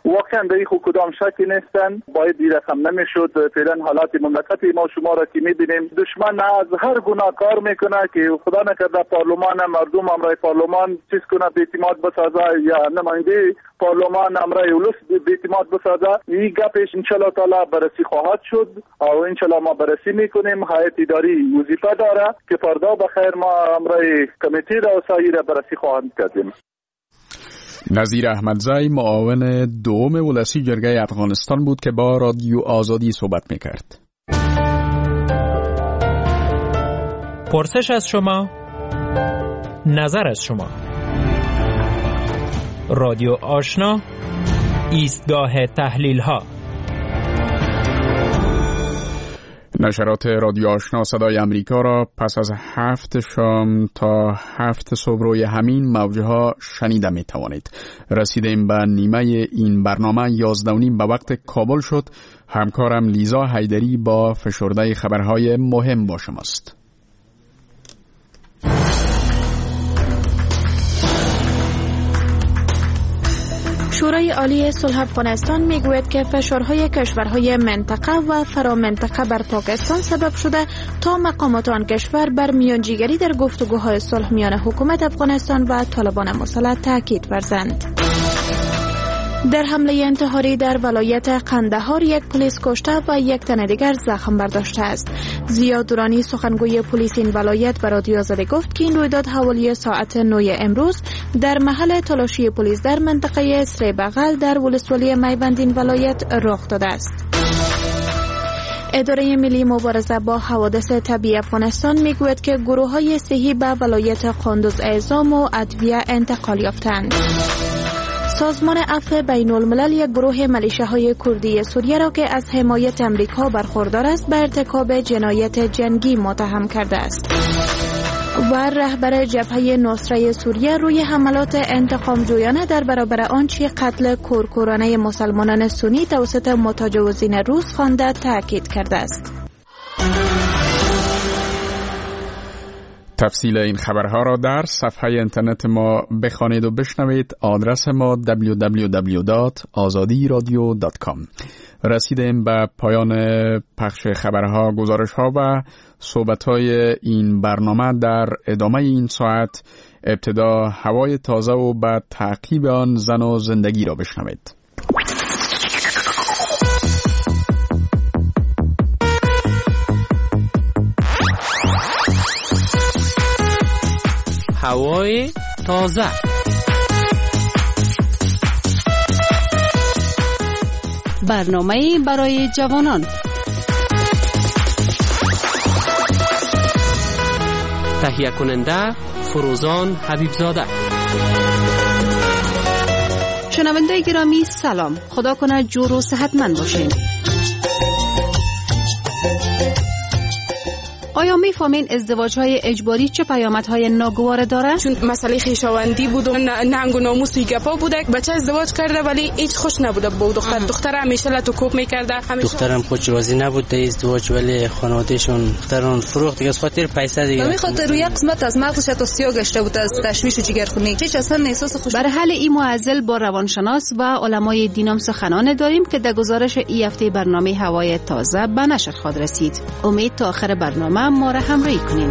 [SPEAKER 3] واقعا در این کدام شکی نیستن. باید این رقم نمیشد. فعلا حالات مملکت ما شما را که میبینیم دشمن از هر گناه کار میکنه که خدا نکرده پارلمان مردم امرای پارلمان چیز کنه بی‌اعتماد بسازه یا نماینده پارلمان امرای اولوس بی‌اعتماد بسازه. این گپش انشالله تعالی بررسی خواهد شد و انشالله ما بررسی میکنیم. هیئت اداری وظیفه داره که فردا بخیر ما امرای کمیته را و سایر بررسی خواهند کردیم.
[SPEAKER 1] نظیر احمدزی معاون دوم ولسی جرگه افغانستان بود که با رادیو آزادی صحبت میکرد.
[SPEAKER 18] پرسش از شما، نظر از شما. رادیو آشنا، ایستگاه تحلیل ها.
[SPEAKER 1] نشرات رادیو آشنا صدای امریکا را پس از هفت شام تا هفت صبح روی همین موجه ها شنیده می توانید. رسیدیم به نیمه این برنامه. یازده و نیم به وقت کابل شد. همکارم لیزا حیدری با فشرده خبرهای مهم با شماست.
[SPEAKER 2] شورای عالی صلح افغانستان میگوید که فشارهای کشورهای منطقه و فرامنطقه بر پاکستان سبب شده تا مقامات آن کشور بر میانجیگری در گفتگوهای صلح میان حکومت افغانستان و طالبان مسلح تاکید ورزند. در حمله انتحاری در ولایت قندهار یک پلیس کشته و یک تن دیگر زخم برداشته است. ضیا درانی سخنگوی پلیس این ولایت به رادیو آزادی گفت که این رویداد حوالی ساعت نه امروز در محل تلاشی پلیس در منطقه سری بغل در ولسوالی میوند این ولایت رخ داده است. اداره ملی مبارزه با حوادث طبیعی افغانستان میگوید که گروه‌های صحی به ولایت قندوز اعزام و ادویه انتقال یافتند. سازمان عفو بین الملل یک گروه ملیشه‌های کردی سوریه را که از حمایت امریکا برخوردار است به ارتکاب جنایت جنگی متهم کرده است. و رهبر جبهه نصره سوریه روی حملات انتقام جویانه در برابر آنچه قتل کورکورانه مسلمانان سنی توسط متجاوزین روس خوانده تاکید کرده است.
[SPEAKER 1] تفصیل این خبرها را در صفحه اینترنت ما بخوانید و بشنوید. آدرس ما دبلیو دبلیو دبلیو دات آزادی رادیو دات کام. رسیدیم به پایان پخش خبرها، گزارشها و صحبتهای این برنامه. در ادامه این ساعت ابتدا هوای تازه و بعد تعقیب آن زن و زندگی را بشنوید.
[SPEAKER 18] هوای تازه.
[SPEAKER 16] برنامه برای جوانان.
[SPEAKER 18] تهیه کننده فروزان حبیبزاده.
[SPEAKER 16] شنونده گرامی سلام. خدا کنه جور و صحتمند باشین. آیا میفهمین ازدواج‌های اجباری چه پیامدهای ناگوار داره؟
[SPEAKER 19] چون مسئله خویشاوندی بود و ننگ و ناموسی گپا بوده. بچه ازدواج کرده ولی هیچ خوش نبوده با دختر. دختر همیشه لتو کوب میکرده.
[SPEAKER 20] دخترم خودش راضی نبود در ازدواج ولی خانواده‌شون دختران فروخت دیگه، از خاطر پیسه دیگه.
[SPEAKER 21] به خاطر روی قسمت از مغزش تو سیاه گشته بود از تشویش و جگرخونی. هیچ اصلا احساس خوش.
[SPEAKER 16] برای حل این معضل با روانشناس و علمای دینم سخنان داریم که در گزارش این هفته برنامه هوای تازه به نشر خواهد رسید. امید تا آخر برنامه ما را همراهی کنین.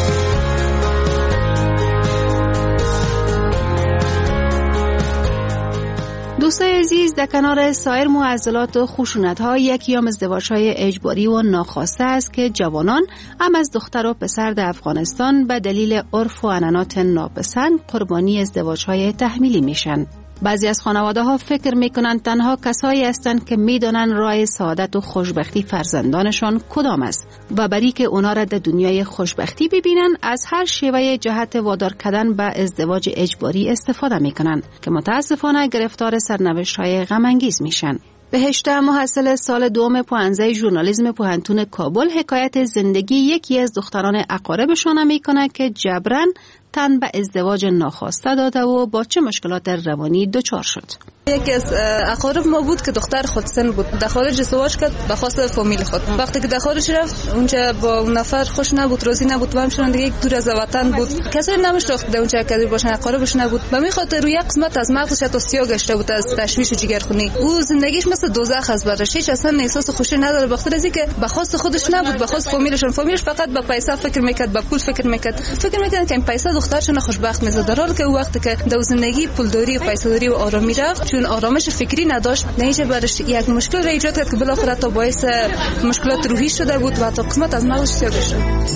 [SPEAKER 16] دوستای عزیز، در کنار سایر معضلات و خشونت‌ها یکی از ازدواج‌های اجباری و ناخواسته است که جوانان هم از دختر و پسر در افغانستان به دلیل عرف و عنعنات ناپسند قربانی ازدواج‌های تحمیلی میشن. بعضی از خانواده ها فکر میکنند تنها کسایی هستند که میدونن راه سعادت و خوشبختی فرزندانشان کدام است و برای که اونا را در دنیای خوشبختی ببینن از هر شیوه جهت وادار کردن به ازدواج اجباری استفاده میکنن که متاسفانه گرفتار سرنوشت‌های غم انگیز میشن. بهشته محصل سال دوم پانزده ژورنالیسم پوهنتون کابل حکایت زندگی یکی از دختران اقاربشان میکنه که جبران تن به ازدواج ناخواسته داده و با چه مشکلات روانی دچار شد.
[SPEAKER 21] یکی از اقارب ما بود که دختر خودسن بود، در خارج ازدواج کرد به خواست فامیل خود. وقتی که در خارج رفت اونجا با اون نفر خوش نبود، راضی نبود و همچنان دیگه دور از وطن بود، کسی نمیشناخت در اونجا کسی باشن، اقاربش نبود. به همین خاطر روی قسمت از مغزش تا سیاه گشته بود از تشویش و جگرخونی. او زندگیش مثل دوزخ است، برش هیچ اصلا احساس خوشی نداره، بخاطر از اینکه به خواست خودش نبود، به خواست فامیلشون. فامیلش فقط به پیسه فکر میکرد، به پول فکر میکرد، فکر میکرد که این پیسه دخترشون خوشبخت میسازه، در حالی که وقتی که در زندگی پولداری و پیسه‌داری و آرامی رفت، چون آرامش فکری نداشت، نمیشه برش یک مشکل را ایجاد کرد که بالاخره تا باعث مشکلات روحی شده بود و تا قسمت از مغزش سیاه گشت.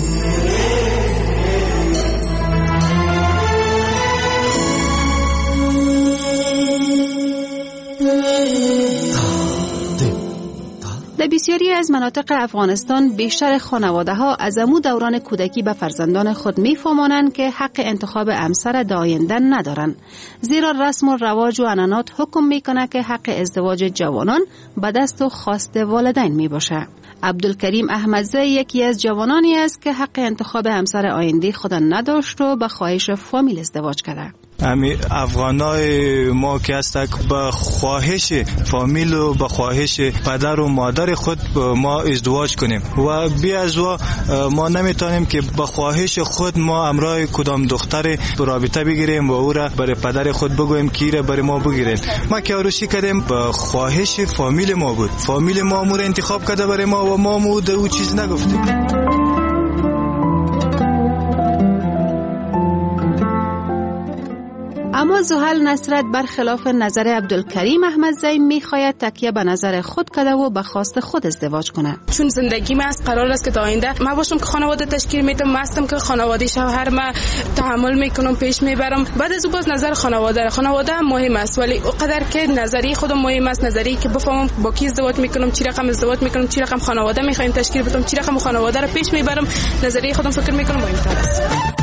[SPEAKER 16] در بسیاری از مناطق افغانستان بیشتر خانواده ها از امو دوران کودکی به فرزندان خود میفهمانند که حق انتخاب همسر در آینده ندارند، زیرا رسم و رواج و عنعنات حکم میکنه که حق ازدواج جوانان به دست و خواست والدین می باشه. عبدالکریم احمدزی یکی از جوانانی است که حق انتخاب همسر آینده خود نداشت و به خواهش فامیل ازدواج کرده.
[SPEAKER 8] امی افغانای ما که هستند به خواهش فامیل و به خواهش پدر و مادر خود ما ازدواج کنیم و بی از و ما نمیتونیم که به خواهش خود ما امرای کدام دختر رابطه بگیریم و او را برای پدر خود بگویم که را برای ما بگیرید. ما که عروسی کردیم به خواهش فامیل ما بود، فامیل ما امور انتخاب کرده برای ما و ما مو او چیز نگفتیم.
[SPEAKER 16] اما زحل نصرت برخلاف نظر عبدالکریم احمدزی میخواید تکیه به نظر خود کرده و به خواست خود ازدواج کنه.
[SPEAKER 19] چون زندگی من است قرار است که تا آینده ما باشم که خانواده تشکیل میدم، مستم که خانواده شوهر ما تحمل میکنم، پیش میبرم. بعد از او باز نظر خانواده خانواده هم مهم است، ولی اونقدر که نظری خودم مهم است، نظری که بفهمم با کی ازدواج میکنم، چی رقم ازدواج میکنم، چی رقم خانواده میخوایم تشکیل بدم، چی رقم خانواده رو پیش میبرم، نظری خودم فکر میکنم مهمتر است.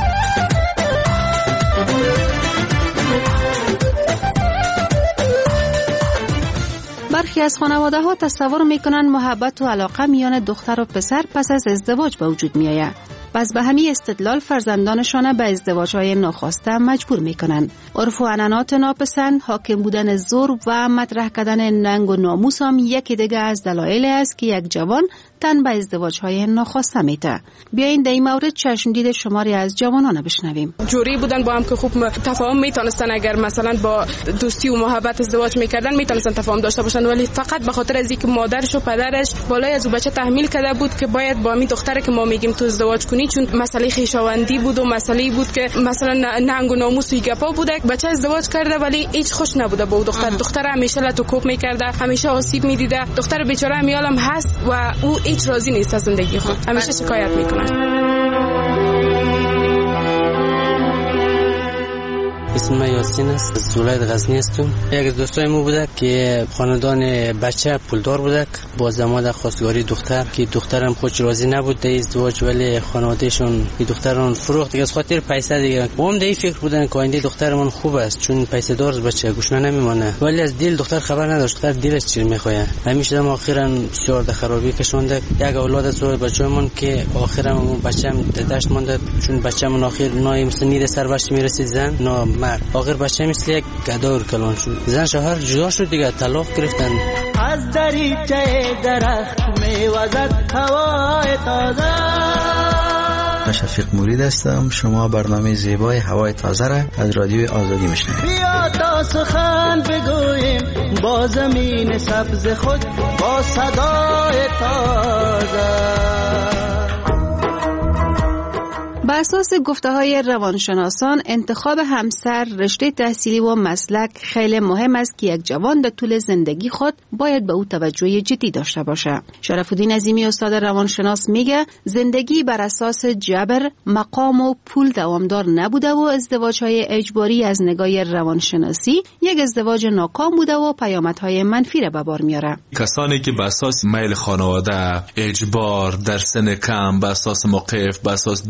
[SPEAKER 16] برخی از خانواده ها تصور میکنن محبت و علاقه میان دختر و پسر پس از ازدواج به وجود می آید. پس به همین استدلال فرزندانشان به ازدواج های ناخواسته مجبور میکنن. عرف و عنعنات ناپسند، حاکم بودن زور و مطرح کردن ننگ و ناموس هم یکی دیگه از دلایل است که یک جوان تن به ازدواج های ناخواسته میته. بیاین در این مورد چشم دید شماری از جوانان بشنویم.
[SPEAKER 19] جوری بودن با هم که خوب تفاهم میتونستن، اگر مثلا با دوستی و محبت ازدواج میکردن میتونستن تفاهم داشته باشن، ولی فقط به خاطر از اینکه مادرش و پدرش بالای از او بچه تحمیل کرده بود که باید با می دختره که ما میگیم تو ازدواج کنی، چون مسئله خویشاوندی بود و مسئله بود که مثلا ننگ و ناموس و گپا بوده. بچه ازدواج کرده ولی هیچ خوش نبوده با دختر. دختر همیشه لتو کوب میکرده، همیشه آسیب میدیده. دختر بیچاره همیالم هست و او هیچ راضی نیست از زندگی خود، همیشه شکایت میکنه.
[SPEAKER 20] اسم من یاسین است، از ولایت غزنی هستم. یک از دوستای ما بوده که خاندان بچه پولدار بوده، با زمان خواستگاری دختر که دخترم خودش راضی نبود در ازدواج، ولی خانوادهشون این دختران فروخت دیگه از خاطر پیسه دیگه. هم در این فکر بودن که آینده دخترمون خوب است چون پیسه دار بچه گوشنا نمیمونه، ولی از دل دختر خبر نداشت دختر دلش چی میخواد. همیشه دم آخرا شورد خرابی کشونده. یک اولاد از بچه‌مون که آخرا اون بچه‌م دشت مونده، چون بچه‌مون آخر نای مثل نیر سروش میرسید زن نا مرد. آخر بچه مثل یک گدار کلان شد، زن شوهر جدا شد دیگه، طلاق گرفتن.
[SPEAKER 22] از دریچه درخت میوزد هوای تازه.
[SPEAKER 23] شفیق مرید هستم. شما برنامه زیبای هوای تازه را از رادیوی آزادی میشنوید.
[SPEAKER 22] بیا تا سخن بگوییم با زمین سبز خود، با صدای تازه.
[SPEAKER 16] بر اساس گفته های روانشناسان، انتخاب همسر، رشته تحصیلی و مسلک خیلی مهم است که یک جوان در طول زندگی خود باید به او توجه جدی داشته باشه. شرف الدین عظیمی استاد روانشناس میگه زندگی بر اساس جبر، مقام و پول دوامدار نبوده و ازدواج‌های اجباری از نگاه روانشناسی یک ازدواج ناکام بوده و پیامدهای منفی را به بار میاره.
[SPEAKER 24] کسانی که بر اساس میل خانواده، اجبار، در سن کم، بر اساس موقف، بر اساس دلسوزی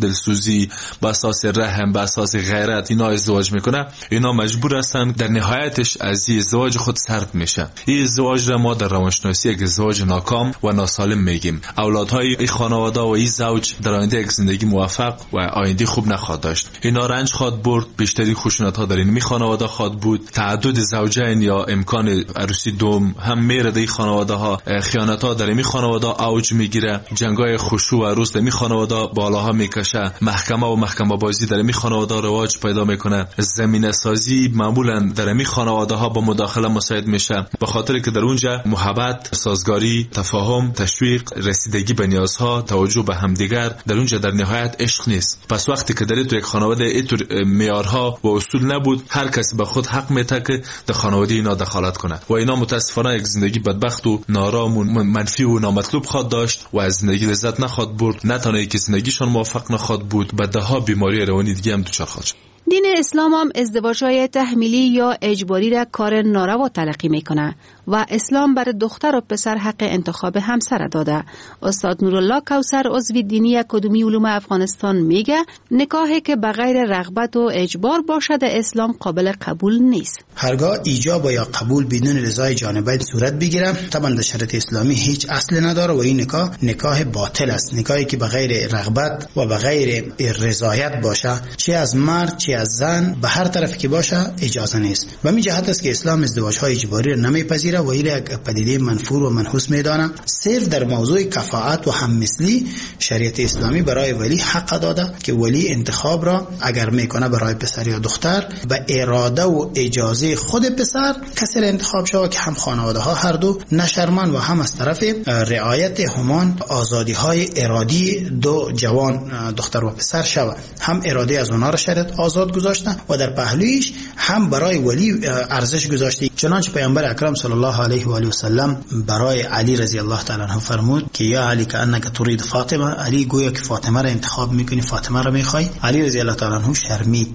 [SPEAKER 6] راضی، بر اساس رحم، بر اساس غیرت اینا ازدواج میکنه، اینا مجبور هستن در نهایتش از این ازدواج خود سرد میشه. این ازدواج را ما در روانشناسی یک ازدواج ناکام و ناسالم میگیم. اولادهای این خانواده و این زوج در آینده یک زندگی موفق و آینده خوب نخواهد داشت. اینا رنج خواهد برد، بیشتری خشونت ها در این خانواده خواهد بود، تعدد زوجین یا امکان عروسی دوم هم میره در این خانواده ها، خیانت ها در این خانواده اوج میگیره، جنگای خشوع و عروس در این خانواده بالاها میکشه، محکمه و محکمه بازی در این خانواده رواج پیدا میکنه، زمینه سازی معمولا در این خانواده ها با مداخله مساعد میشه، به خاطر که در اونجا محبت، سازگاری، تفاهم، تشویق، رسیدگی به نیازها، توجه به همدیگر، در اونجا در نهایت عشق نیست. پس وقتی که در تو یک خانواده اینطور معیارها و اصول نبود، هر کسی به خود حق میته که در خانواده اینا دخالت کنه و اینا متاسفانه یک زندگی بدبخت و نارام و منفی و نامطلوب خواهد داشت و از زندگی لذت نخواهد برد. نه تنها که زندگیشون موفق نخواهد بود، به ده ها بیماری روانی دیگه هم دچار خواهد شد.
[SPEAKER 16] دین اسلام هم ازدواج‌های تحمیلی یا اجباری را کار ناروا تلقی میکنه و اسلام بر دختر و پسر حق انتخاب همسر داده. استاد نورالله کوثر عضو دینی اکادمی علوم افغانستان میگه نکاحی که بغیر رغبت و اجبار باشد اسلام قابل قبول نیست.
[SPEAKER 9] هرگاه ایجاب یا قبول بدون رضای جانبین صورت بگیره، طبعا در شریعت اسلامی هیچ اصل نداره و این نکاح نکاح باطل است. نکاحی که بغیر رغبت و بغیر رضایت باشه، چه از مرد چه از زن، به هر طرفی که باشه اجازه نیست. و می جهت است که اسلام ازدواج‌های اجباری را نمیپذیره و این یک پدیده منفور و منحوس میدانه. صرف در موضوع کفاءت و هممثلی شریعت اسلامی برای ولی حق داده که ولی انتخاب را اگر میکنه برای پسر یا دختر به اراده و اجازه خود پسر کسی را انتخاب شود که هم خانواده ها هر دو نشرمند و هم از طرف رعایت همان آزادی های ارادی دو جوان دختر و پسر شود. هم اراده از اونها را شریعت آزاد گذاشته و در پهلویش هم برای ولی ارزش گذاشته. چنانچه پیامبر اکرم صلی الله علیه و آله و سلم برای علی رضی الله تعالی عنه فرمود که یا علی کانک تريد فاطمه، علی گویا که فاطمه را انتخاب میکنی، فاطمه را میخوای. علی رضی الله تعالی عنه شرمید،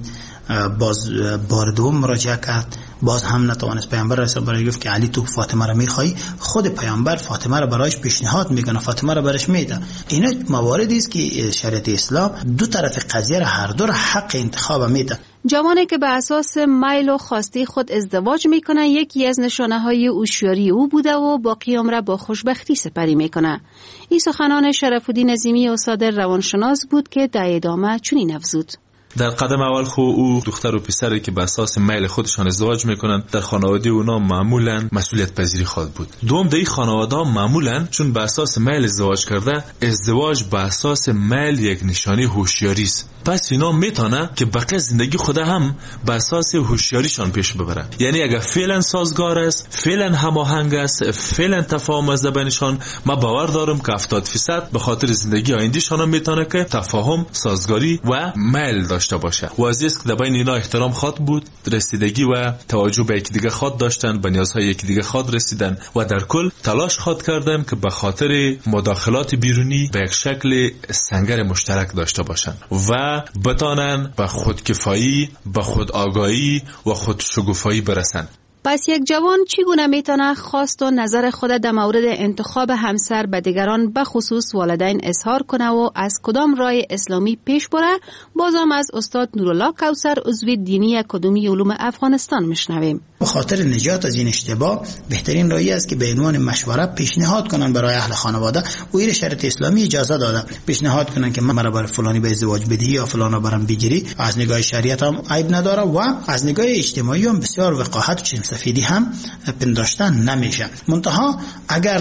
[SPEAKER 9] باز بار دوم مراجعه کرد، باز هم نتوانست. پیامبر رسول برای گفت که علی تو فاطمه را میخوای، خود پیامبر فاطمه را برایش پیشنهاد میکنه، فاطمه را برش میده. اینا مواردی است که شریعت اسلام دو طرف قضیه را هر دو را حق انتخاب میده.
[SPEAKER 16] جوانی که به اساس میل و خواسته خود ازدواج میکنه یکی از نشانه های هوشیاری او بوده و باقی عمر با خوشبختی سپری میکنه. این سخنان شرف الدین عظیمی استاد روانشناس بود که در ادامه چنین افزود:
[SPEAKER 6] در قدم اول خو او دختر و پسری که به اساس میل خودشان ازدواج میکنن در خانواده اونا معمولا مسئولیت پذیری خواهد بود. دوم در این خانواده معمولا چون به اساس میل ازدواج کرده، ازدواج به اساس میل یک نشانی هوشیاری است. پس اینا میتونه که بقیه زندگی خود هم به اساس هوشیاریشان پیش ببرن. یعنی اگر فعلا سازگار است، فعلا هماهنگ است، فعلا تفاهم از بینشان، ما باور دارم که هفتاد درصد به خاطر زندگی آیندهشان میتونه که تفاهم، سازگاری و میل داشته باشه. واضحه است که در بین اینا احترام خواهد بود، رسیدگی و توجه به یکدیگر خواهد داشتن، به نیازهای یکدیگر خواهد رسیدن و در کل تلاش خواهد کردن که به خاطر مداخلات بیرونی به یک شکل سنگر مشترک داشته باشن و بتانن به خودکفایی، به خود آگاهی و خود شگوفایی برسن.
[SPEAKER 16] پس یک جوان چگونه میتونه خواست و نظر خود در مورد انتخاب همسر به دیگران به خصوص والدین اظهار کنه و از کدام راه اسلامی پیش بره؟ بازم از استاد نورالله کوثر عضو دینی اکادمی علوم افغانستان میشنویم.
[SPEAKER 9] به خاطر نجات از این اشتباه بهترین راهی است که به عنوان مشوره پیشنهاد کنن برای اهل خانواده و این شریعت اسلامی اجازه داده. پیشنهاد کنن که مرا برای فلانی به ازدواج بدی یا فلانا برام بگیری. از نگاه شریعت هم عیب نداره و از نگاه اجتماعی هم بسیار وقاحت و چشم سفیدی هم پنداشتن نمیشه. منتها اگر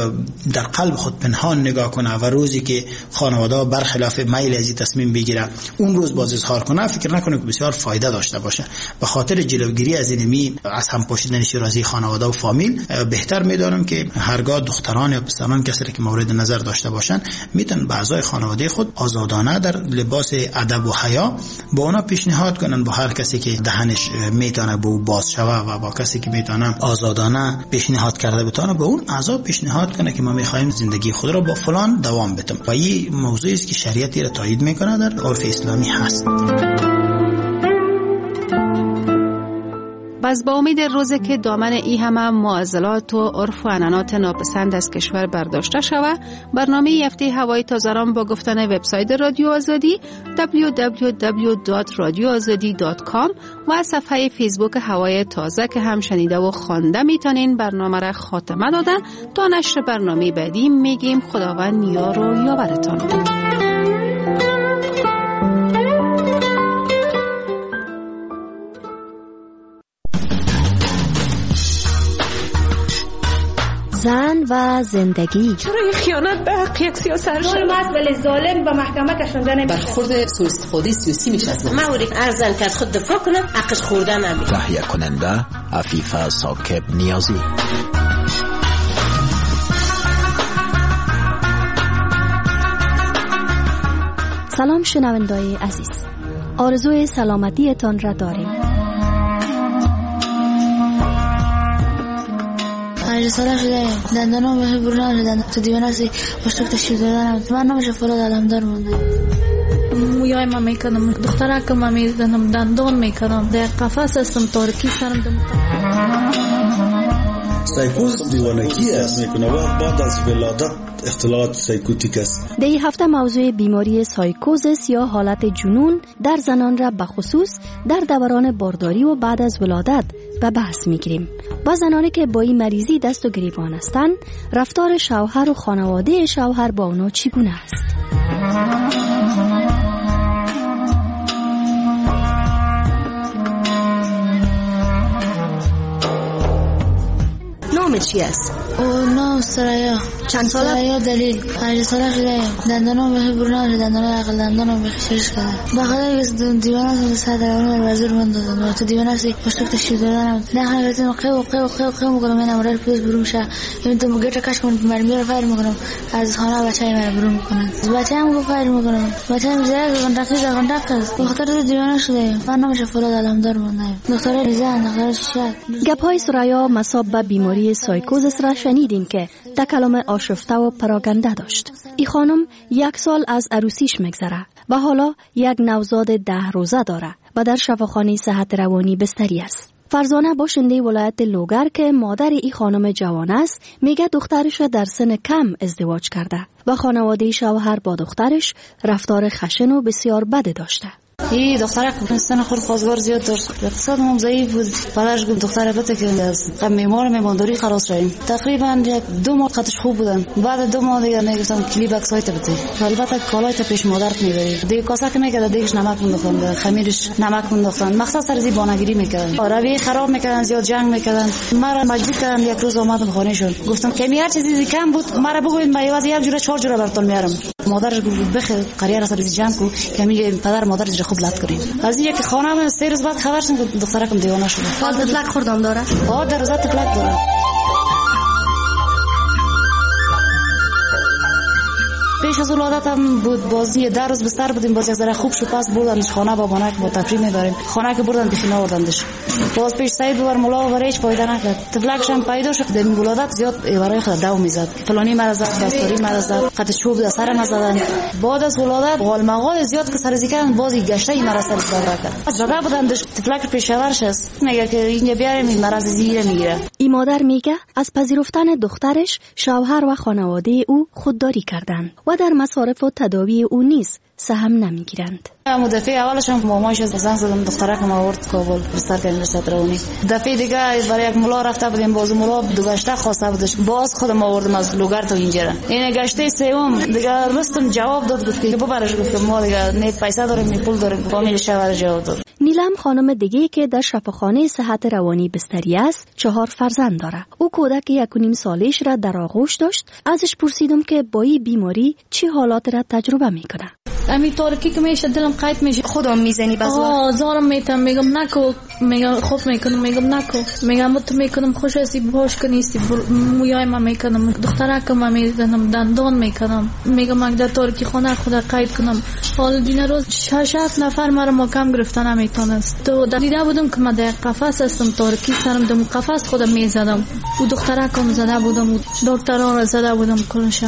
[SPEAKER 9] در قلب خود پنهان نگاه کنه و روزی که خانواده برخلاف میل از تصمیم بگیره اون روز باز اظهار کنه، فکر نکنه که بسیار فایده داشته باشه. به خاطر جلوگیری از اینمی از هم پاشیدن شیرازی خانواده و فامیل، بهتر میدانم که هرگاه دختران یا پسران کسی که مورد نظر داشته باشن میتونن به اعضای خانواده خود آزادانه در لباس ادب و حیا با اونا پیشنهاد کنن، با هر کسی که دهنش میتونه به او باز شوه و با کسی که میتونه آزادانه پیشنهاد کرده بتونه به اون اعضا پیشنهاد کنه که ما میخوایم زندگی خود را با فلان دوام بدیم. و این موضوعی است که شریعت را تایید میکنه، در عرف اسلامی هست.
[SPEAKER 16] پس با امید روزی که دامن ای همه معضلات و عرف و عنعنات ناپسند از کشور برداشته شود، برنامه هفته هوای تازه را با گفتن وبسایت رادیو آزادی دبلیو دبلیو دبلیو دات رادیو آزادی دات کام و صفحه فیسبوک هوای تازه که هم شنیده و خوانده میتونین برنامه را خاتمه دادن. تا نشر برنامه بعدی میگیم خداوند یار و یاورتان.
[SPEAKER 5] زن و زندگی.
[SPEAKER 10] چرا این خیانت به حق یک سیاست ظالم است ولی ظالم به محکمه کشنده نمیشه.
[SPEAKER 11] برخورد سوء استفاده سیاسی میشه از
[SPEAKER 10] ما ورید ارزن که از خود دفاع کنه حقش خورده نمی.
[SPEAKER 24] تهیه کننده عفیفه ساکب نیازی.
[SPEAKER 5] سلام شنوندای عزیز، آرزوی سلامتیتان را داریم.
[SPEAKER 25] پنج ساله شده دندانم به برون شدن تو دیوان هستی پشتک تشکیل دادنم من نمیشه فلاد علمدار مونده.
[SPEAKER 10] مویای ما میکنم دختره که ما میزنم دندان میکنم در قفص هستم تارکی سرم دم
[SPEAKER 26] سایکوز دیوانگی است میکنه و بعد از ولادت اختلالات سایکوتیک است.
[SPEAKER 5] در این هفته موضوع بیماری سایکوزس یا حالت جنون در زنان را بخصوص در دوران بارداری و بعد از ولادت به بحث میگیریم. با زنانی که با این مریضی دست و گریبان هستند، رفتار شوهر و خانواده شوهر با اونا چگونه است؟
[SPEAKER 25] نام چی است؟ او نام سرایا. چند ساله؟ سرایا دلیل. پنج ساله شده. دندانم به برون شده. دندان عقل دندانم به خشش کرده. بخاطر که دیوانه تو ساعت اون وزیر من دادن. تو دیوانه سی پشتک تشکیل دادن. نه گفتم قیو قیو قیو قیو میکنم. من امروز پلیس برون شه. این تو مگه کاش کنم مرمی رو فایر میکنم. از خانه بچه‌ای من برون میکنن. بچه‌ام رو فایر میکنم. بچه‌م زیاد کنتاکت کنتاکت است. بخاطر تو دیوانه شده. من نمیشه فلاد علمدار مونده. دکتر ریزان دکتر شاد.
[SPEAKER 5] گپای سرایا مصاب بیماری سایکوزس را شنیدیم که تکلم آشفته و پراگنده داشت. این خانم یک سال از عروسیش مگذره و حالا یک نوزاد ده روزه داره و در شفاخانه صحت روانی بستری است. فرزانه باشنده ولایت لوگر که مادر این خانم جوان است میگه دخترش در سن کم ازدواج کرده و خانواده شوهر با دخترش رفتار خشن و بسیار بد داشته.
[SPEAKER 25] این دختره که سن خود خواستگار زیاد داشت، اقتصاد هم ضعیف بود. پدرش گفت دختره بده که از معمار میمانداری خلاص شدیم. تقریبا یک دو ماه قدش خوب بودن. بعد دو ماه دیگه میگفتن کلیپ عکسایت بده. البته کالایت پیش مادرت میبری. دیگه کاسه که میکرد دیگهش نمک مینداختن، خمیرش نمک مینداختن. مخصوص سر زی بانگیری میکردن. روی خراب میکردن، زیاد جنگ میکردن. مرا مجبور کردن یک روز اومدم خانهشون. گفتم که هر چیزی کم بود مرا بگوید من یواز یک جوره چهار جوره براتون میارم. مادرش گفت بخیر قریه را سر زی جنگ کو که میگه پدر مادرش خوب لط کنیم. از یک خانه من سه روز بعد خبر شدم که دخترکم دیوانه شده. حال تفلک خوردم داره؟ آه در روزه تفلک داره. پیش از ولادت هم بود بازی در روز بستر بودیم باز یک ذره خوب شد پس بردنش خانه با بانک با تفریح میبریم خانه که بردن بخی نوردندش باز پیش سعید ببر ملا و هیچ فایده نکرد تفلکش هم پیدا شد در ولادت زیاد برای خود دو میزد فلانی مرض زد دستوری مرض زد قطع چوب در سر زدن بعد از ولادت غالمغال زیاد که سرزی کردن بازی گشته این مرض سر زده کرد از رده بودندش تفلک پیشاورش است میگه که این بیاریم این مرض زیره میگیره.
[SPEAKER 5] این مادر میگه از پذیرفتن دخترش شوهر و خانواده او خودداری کردند و در مصارف و تداوی او نیز سهم نمیگیرند.
[SPEAKER 25] دفعه اولش هم مامایش از زنگ زدم دخترک ما آورد کابل بستر کنیم رسد روانی. دفعه دیگه برای یک ملا رفته بودیم باز ملا دو گشته خواسته بودش باز خودم آوردم از لوگر تا اینجا. این گشته سوم دیگه رستم جواب داد گفت که ببرش گفت که ما دیگه نه پیسه داریم نه پول داریم فامیل شوهر جواب داد.
[SPEAKER 5] نیلم خانم دیگه که در شفاخانه صحت روانی بستری است چهار فرزند داره. او کودک یک و نیم سالش را در آغوش داشت. ازش پرسیدم که با این بیماری چه حالات را تجربه میکنه.
[SPEAKER 10] امی تارکی که میشه دلم قید میشه
[SPEAKER 25] خودم میزنی بس
[SPEAKER 10] آه زارم میتم میگم نکو میگم خوب میکنم میگم نکو میگم مت میکنم خوش هستی باش کنیستی مویای ما میکنم دخترک ما میزنم دندان میکنم میگم اگه تارکی خونه خدا قید کنم حال دین روز شش هفت نفر مرا محکم گرفتن نمیتونست تو دیده بودم که من در قفس هستم تارکی سرم دم قفس خودم میزدم و دخترکم زده بودم و دکتران را زده بودم کلشم.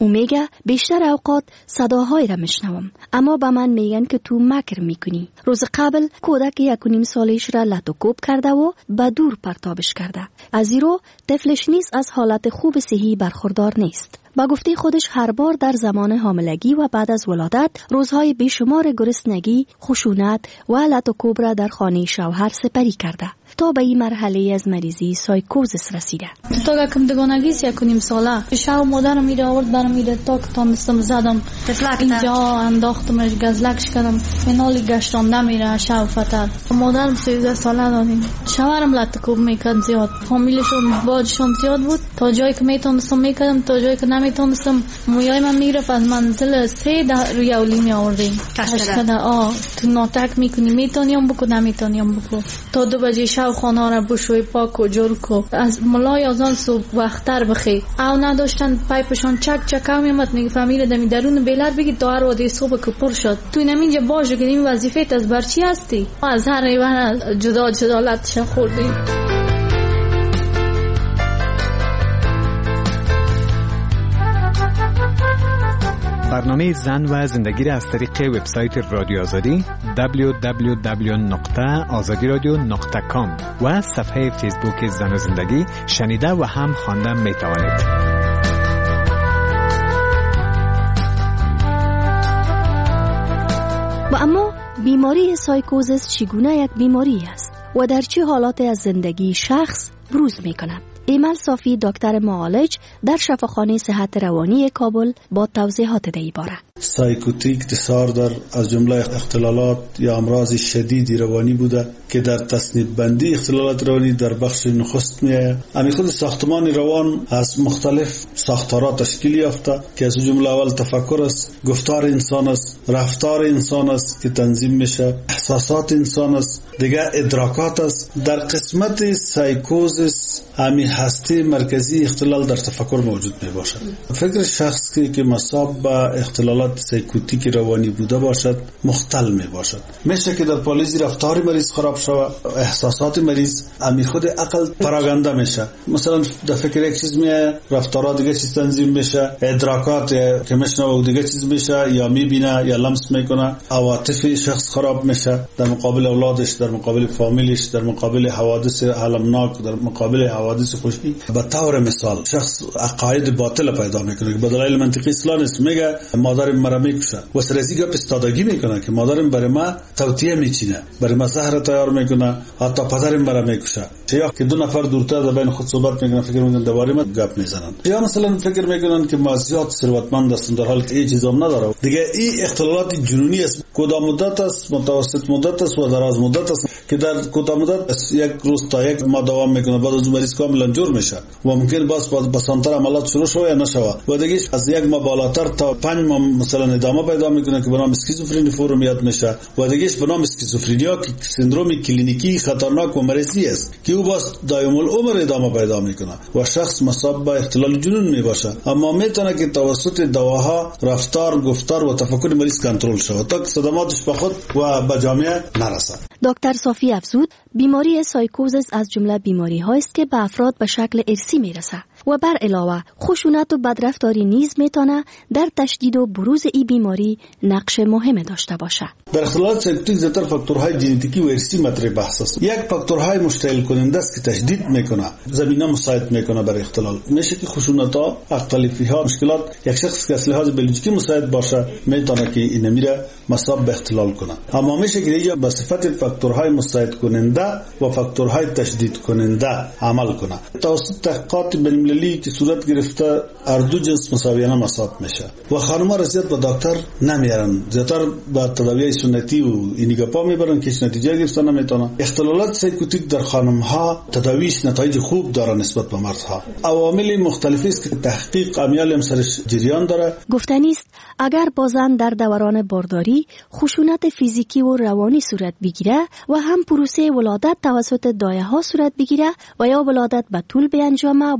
[SPEAKER 5] او میگه بیشتر اوقات صداهای را میشنوم، اما به من میگن که تو مکر میکنی. روز قبل کودک یک و نیم سالش را لطوکوب کرده و به دور پرتابش کرده. از ایرو طفلش نیست از حالت خوب صحی برخوردار نیست. با گفته خودش هر بار در زمان حاملگی و بعد از ولادت روزهای بیشمار گرسنگی، خشونت و لطوکوب را در خانه شوهر سپری کرده تا به این مرحله از مریضی سایکوزیس رسیده.
[SPEAKER 10] تا کم دگانگیست یک و نیم ساله شو مادرم میره آورد برام میره تا که تانستم زدم اینجا انداختمش گزلکش کردم اینالی گشتم نمیره شو فتر. مادرم سیزده ساله داریم. شوهرم لطوکوب میکرد زیاد. فامیلشون باجشون زیاد بود. تا جایی که میتونستم میکردم، تا جایی که نمیتونستم مویای من میرفت از منزل سه در روی اولی می آوردیم. کشکده آه تو ناتک میکنی میتونیم بکن نمیتونیم بکن. تا دو بجه شو خانه را بشوی پاک و جور کو. از ملای آزان صبح وقتر بخی. او نداشتن پایپشان چک چک هم میمد میگه فامیل دمی درون بیلر بگید دار و دی صبح که پر شد. تو اینجا باشه که این وظیفه از برچی هستی. از هر ایوان جدا جدا لطش خوردیم.
[SPEAKER 7] برنامه زن و زندگی را از طریق وبسایت رادیو آزادی دبلیو دبلیو دبلیو دات آزادی رادیو دات کام و صفحه فیسبوک زن و زندگی شنیده و هم خوانده می توانید.
[SPEAKER 5] و اما بیماری سایکوزیس چگونه یک بیماری است و در چه حالاتی از زندگی شخص بروز می کند؟ ایمل صافی دکتر معالج در شفاخانه صحت روانی کابل با توضیحات در این باره.
[SPEAKER 26] سایکوتیک دیساردر از جمله اختلالات یا امراض شدید روانی بوده که در تصنیف بندی اختلالات روانی در بخش نخست میآید. امی خود ساختمان روان از مختلف ساختارات تشکیل یافته که از جمله اول تفکر است، گفتار انسان است، رفتار انسان است که تنظیم میشه، احساسات انسان است، دیگه ادراکات است. در قسمت سایکوزیس امی هسته مرکزی اختلال در تفکر موجود می باشد. فکر شخصی که مصاب به اختلالات سایکوتیک روانی بوده باشد مختل می باشد. میشه که در پالیزی رفتار مریض خراب شود، احساسات مریض امی خود عقل پراگنده میشه. مثلا در فکر یک چیز میه، رفتارات دیگه چیز تنظیم میشه، ادراکات که میشنوه دیگه چیز میشه یا میبینه یا لمس میکنه، عواطف شخص خراب میشه در مقابل اولادش، در مقابل فامیلش، در مقابل حوادث المناک، در مقابل حوادث خوشی. به طور مثال شخص عقاید باطل پیدا میکنه که به دلایل منطقی اصلاح نیست، میگه مادرم مرا میکشه و سرزی گپ استادگی میکنه که مادرم برای ما توطیه میچینه، برای ما زهر تیار میکنه، حتی پدرم مرا میکشه. یا که دو نفر دورتر در بین خود صحبت میکنن، فکر میکنن درباره ما گپ میزنن. یا مثلا فکر میکنن که ما زیاد ثروتمند هستیم در حالی که هیچ چیزی هم نداره. دیگه این اختلالات جنونی است، کوتاه مدت است، متوسط مدت است و دراز مدت است که در کوتاه مدت یک روز تا یک ماه دوام میکنه، بعد از مریض کاملا جور میشه و ممکن باز بسانتر عملات شروع شوه یا نشوه و دیگه از یک ماه بالاتر تا پنج ماه مثلا ادامه پیدا میکنه که به نام اسکیزوفرنی فورمیات میشه و دیگه به نام اسکیزوفرنیا که سندروم کلینیکی خطرناک و مرضی است که او باز دائم العمر ادامه پیدا میکنه و شخص مصاب به اختلال جنون میباشه. اما میتونه که توسط دواها رفتار، گفتار و تفکر مریض کنترل شود تا صدماتش به خود و به جامعه نرسد.
[SPEAKER 5] دکتر صافی افزود بیماری سایکوزیس از جمله بیماری هایست که به افراد به شکل ارثی میرسه و بر علاوه خشونت و بدرفتاری نیز میتونه در تشدید و بروز این بیماری نقش مهم داشته باشه.
[SPEAKER 26] در اختلالات سایکوتیک زیاتر فاکتورهای ژنتیکی و ارثی مطرح بحث است. یک فاکتورهای مشتعل کننده است که تشدید میکنه، زمینه مساعد میکنه برای اختلال. میشه که خشونت‌ها، اختلافی‌ها، مشکلات یک شخص که از لحاظ بیولوژیکی مساعد باشه میتونه که این میره مصاب به اختلال کنه. اما میشه که اینجا به صفت فاکتورهای مساعد کننده و فاکتورهای تشدید کننده عمل کنه. توسط تحقیقات بین‌المللی که صورت گرفته هر دو جنس مساویانه مصاب میشه و خانم‌ها رسیت به دکتر نمیارن، زیاتر با تداوی سنتی و اینیگا پا میبرن که هیچ نتیجه گرفتن نمیتونن. اختلالات سایکوتیک در خانم‌ها تداویش نتایج خوب داره نسبت به مردها. عوامل مختلفی است که تحقیق امیال هم سرش جریان داره.
[SPEAKER 5] گفتنی است اگر با زن در دوران بارداری خشونت فیزیکی و روانی صورت بگیره و هم پروسه ولادت توسط دایه ها صورت بگیره و یا ولادت به طول بیانجامه و به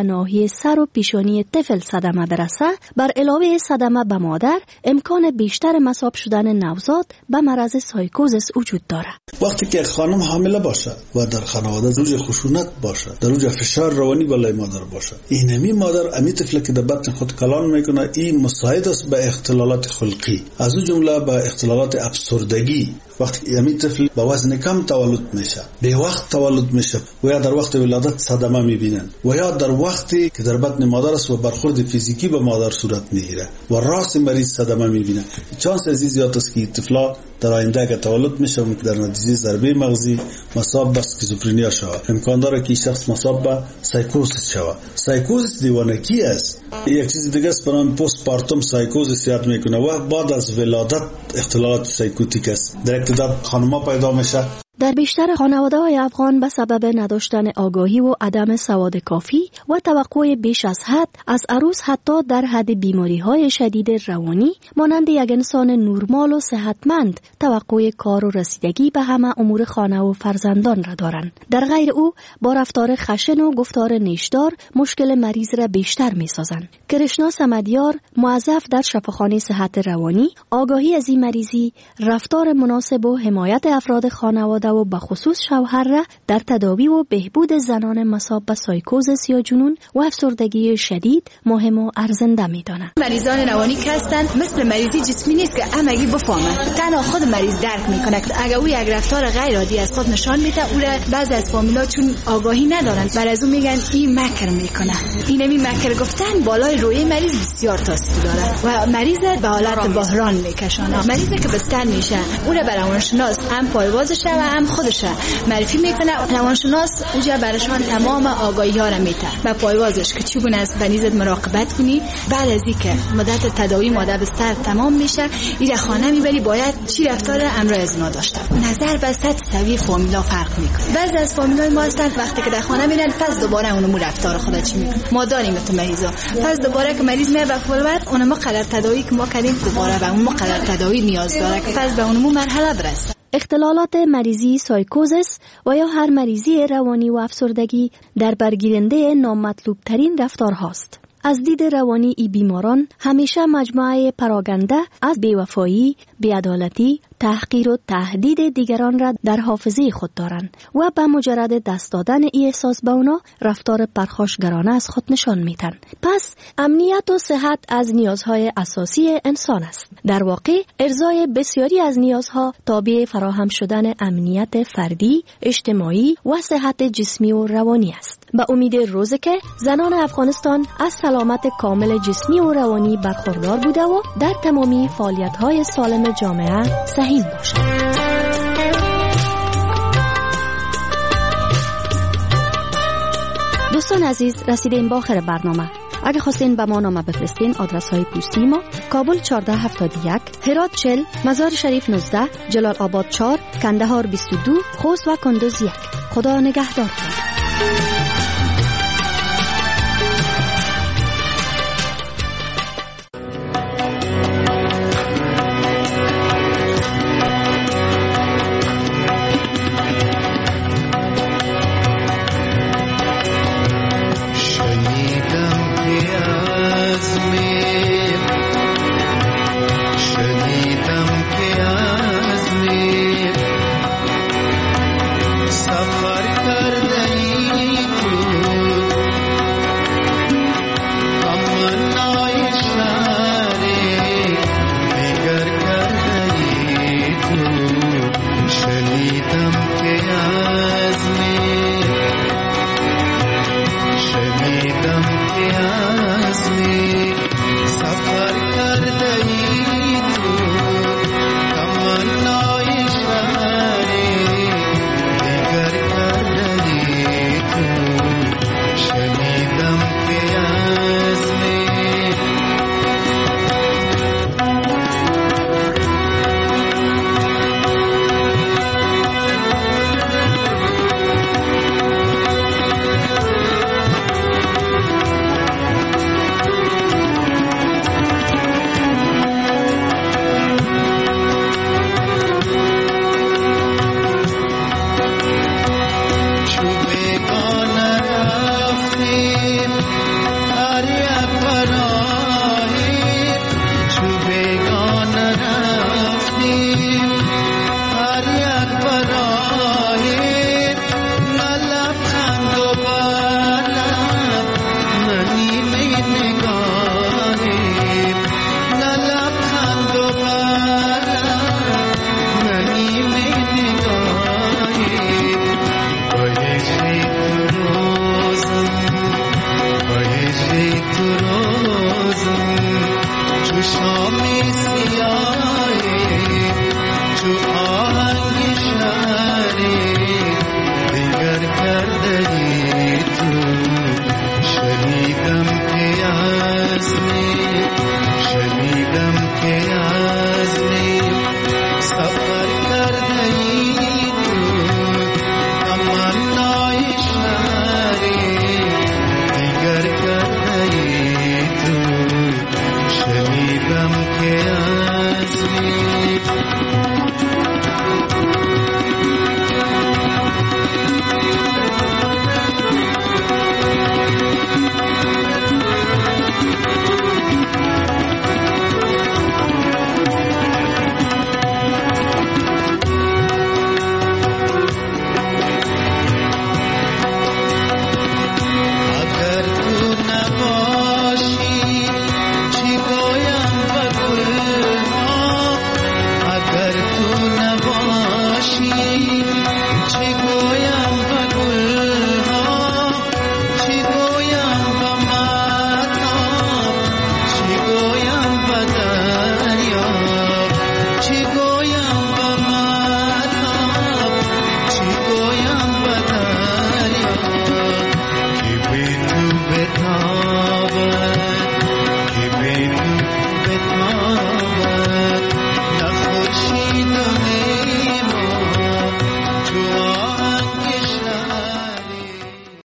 [SPEAKER 5] ناحیه سر و پیشانی طفل صدمه برسه، بر علاوه صدمه به مادر، امکان بیشتر مصاب شدن نوزاد به مرض سایکوزیس وجود دارد.
[SPEAKER 26] وقتی که خانم حامله باشه و در خانواده زوج خشونت باشه، در اوج فشار روانی بالای مادر باشه، اینمی مادر امی طفل که در بطن خود کلان میکنه، این مساعد است به اختلالات خلقی، از اون جمله به اختلالات افسردگی. وقتی امی طفل با وزن کم تولد میشه، به وقت تولد میشه و یا در وقت ولادت صدمه میبینن و یا در وقتی که در بطن مادر است و برخورد فیزیکی به مادر صورت میگیره و راست مریض صدمه میبینه، چانس عزیز زیاد است که طفلا در آینده که تولد میشه و در نتیجه ضربه مغزی مصاب به اسکیزوفرنیا شود. امکان داره که شخص مصاب به سایکوزیس شود. سایکوزیس دیوانگی است. یک چیز دیگه است به نام پست پارتوم سایکوزیس یاد میکنه و بعد از ولادت اختلالات سایکوتیک است. در ابتدا خانم‌ها پیدا میشه.
[SPEAKER 5] در بیشتر خانواده‌های افغان به سبب نداشتن آگاهی و عدم سواد کافی و توقع بیش از حد از عروس حتی در حد بیماری‌های شدید روانی مانند یک انسان نرمال و صحتمند توقع کار و رسیدگی به همه امور خانه و فرزندان را دارند. در غیر او با رفتار خشن و گفتار نیشدار مشکل مریض را بیشتر می‌سازند. کرشنا سمدیار، موظف در شفاخانه صحت روانی، آگاهی از این مریضی، رفتار مناسب و حمایت افراد خانواده و به خصوص شوهر را در تداوی و بهبود زنان مصاب به سایکوزیس یا جنون و افسردگی شدید مهم و ارزنده می‌دانند.
[SPEAKER 4] مریضان روانی که هستند مثل مریضی جسمی نیست که همگی بفهمند. تنها خود مریض درک می‌کنه که اگر او یک رفتار غیر عادی از خود نشان میده، او را بعضی از فامیلا چون آگاهی ندارند بر از او میگن این مکر میکنه. این می مکر گفتن بالای روی مریض بسیار تاثیر داره و مریض به حالت بحران میکشونه. مریضی که بستر میشه، او را به روانشناس هم پایوازش و هم خودش معرفی میکنه. روانشناس اونجا براشون تمام آگاهی ها را میده و پایوازش که چگونه از مریضت مراقبت کنی. بعد از اینکه مدت تداوی ماده بستر تمام میشه، این خانه میبری باید چی رفتار امروز از اونا داشته. نظر به سطح سوی فامیلا فرق میکنه. بعضی از فامیلای ما هستن وقتی که در خانه میرن پس دوباره اونم رفتار خودت چی میکنه. ما داریم تو مریضا، پس دوباره که مریض میاد به فولور اونم مقرر تداوی که ما کردیم دوباره به اون مقرر تداوی نیاز داره که پس به اون مرحله برسه.
[SPEAKER 5] اختلالات مریضی سایکوزیس و یا هر مریضی روانی و افسردگی در برگیرنده نامطلوب ترین رفتار هاست. از دید روانی ای بیماران همیشه مجموعه پراگنده از بیوفایی، بیعدالتی، تحقیر و تهدید دیگران را در حافظه خود دارند و به مجرد دست دادن ای احساس به اونا رفتار پرخاشگرانه از خود نشان میدن. پس امنیت و صحت از نیازهای اساسی انسان است. در واقع ارضای بسیاری از نیازها تابع فراهم شدن امنیت فردی، اجتماعی و صحت جسمی و روانی است. به امید روزی که زنان افغانستان از سلامت کامل جسمی و روانی برخوردار بوده و در تمامی فعالیت‌های سالم جامعه سهیم باشد. دوستان عزیز، رسیدیم به آخر برنامه. اگه خواستین به ما نامه بفرستین، آدرس های پستی ما: کابل چهارده هفتاد و یک، هرات چهل، مزار شریف نوزده، جلال آباد چهار، کندهار بیست و دو، خوست و کندوز یک. خدا نگهدار.
[SPEAKER 22] on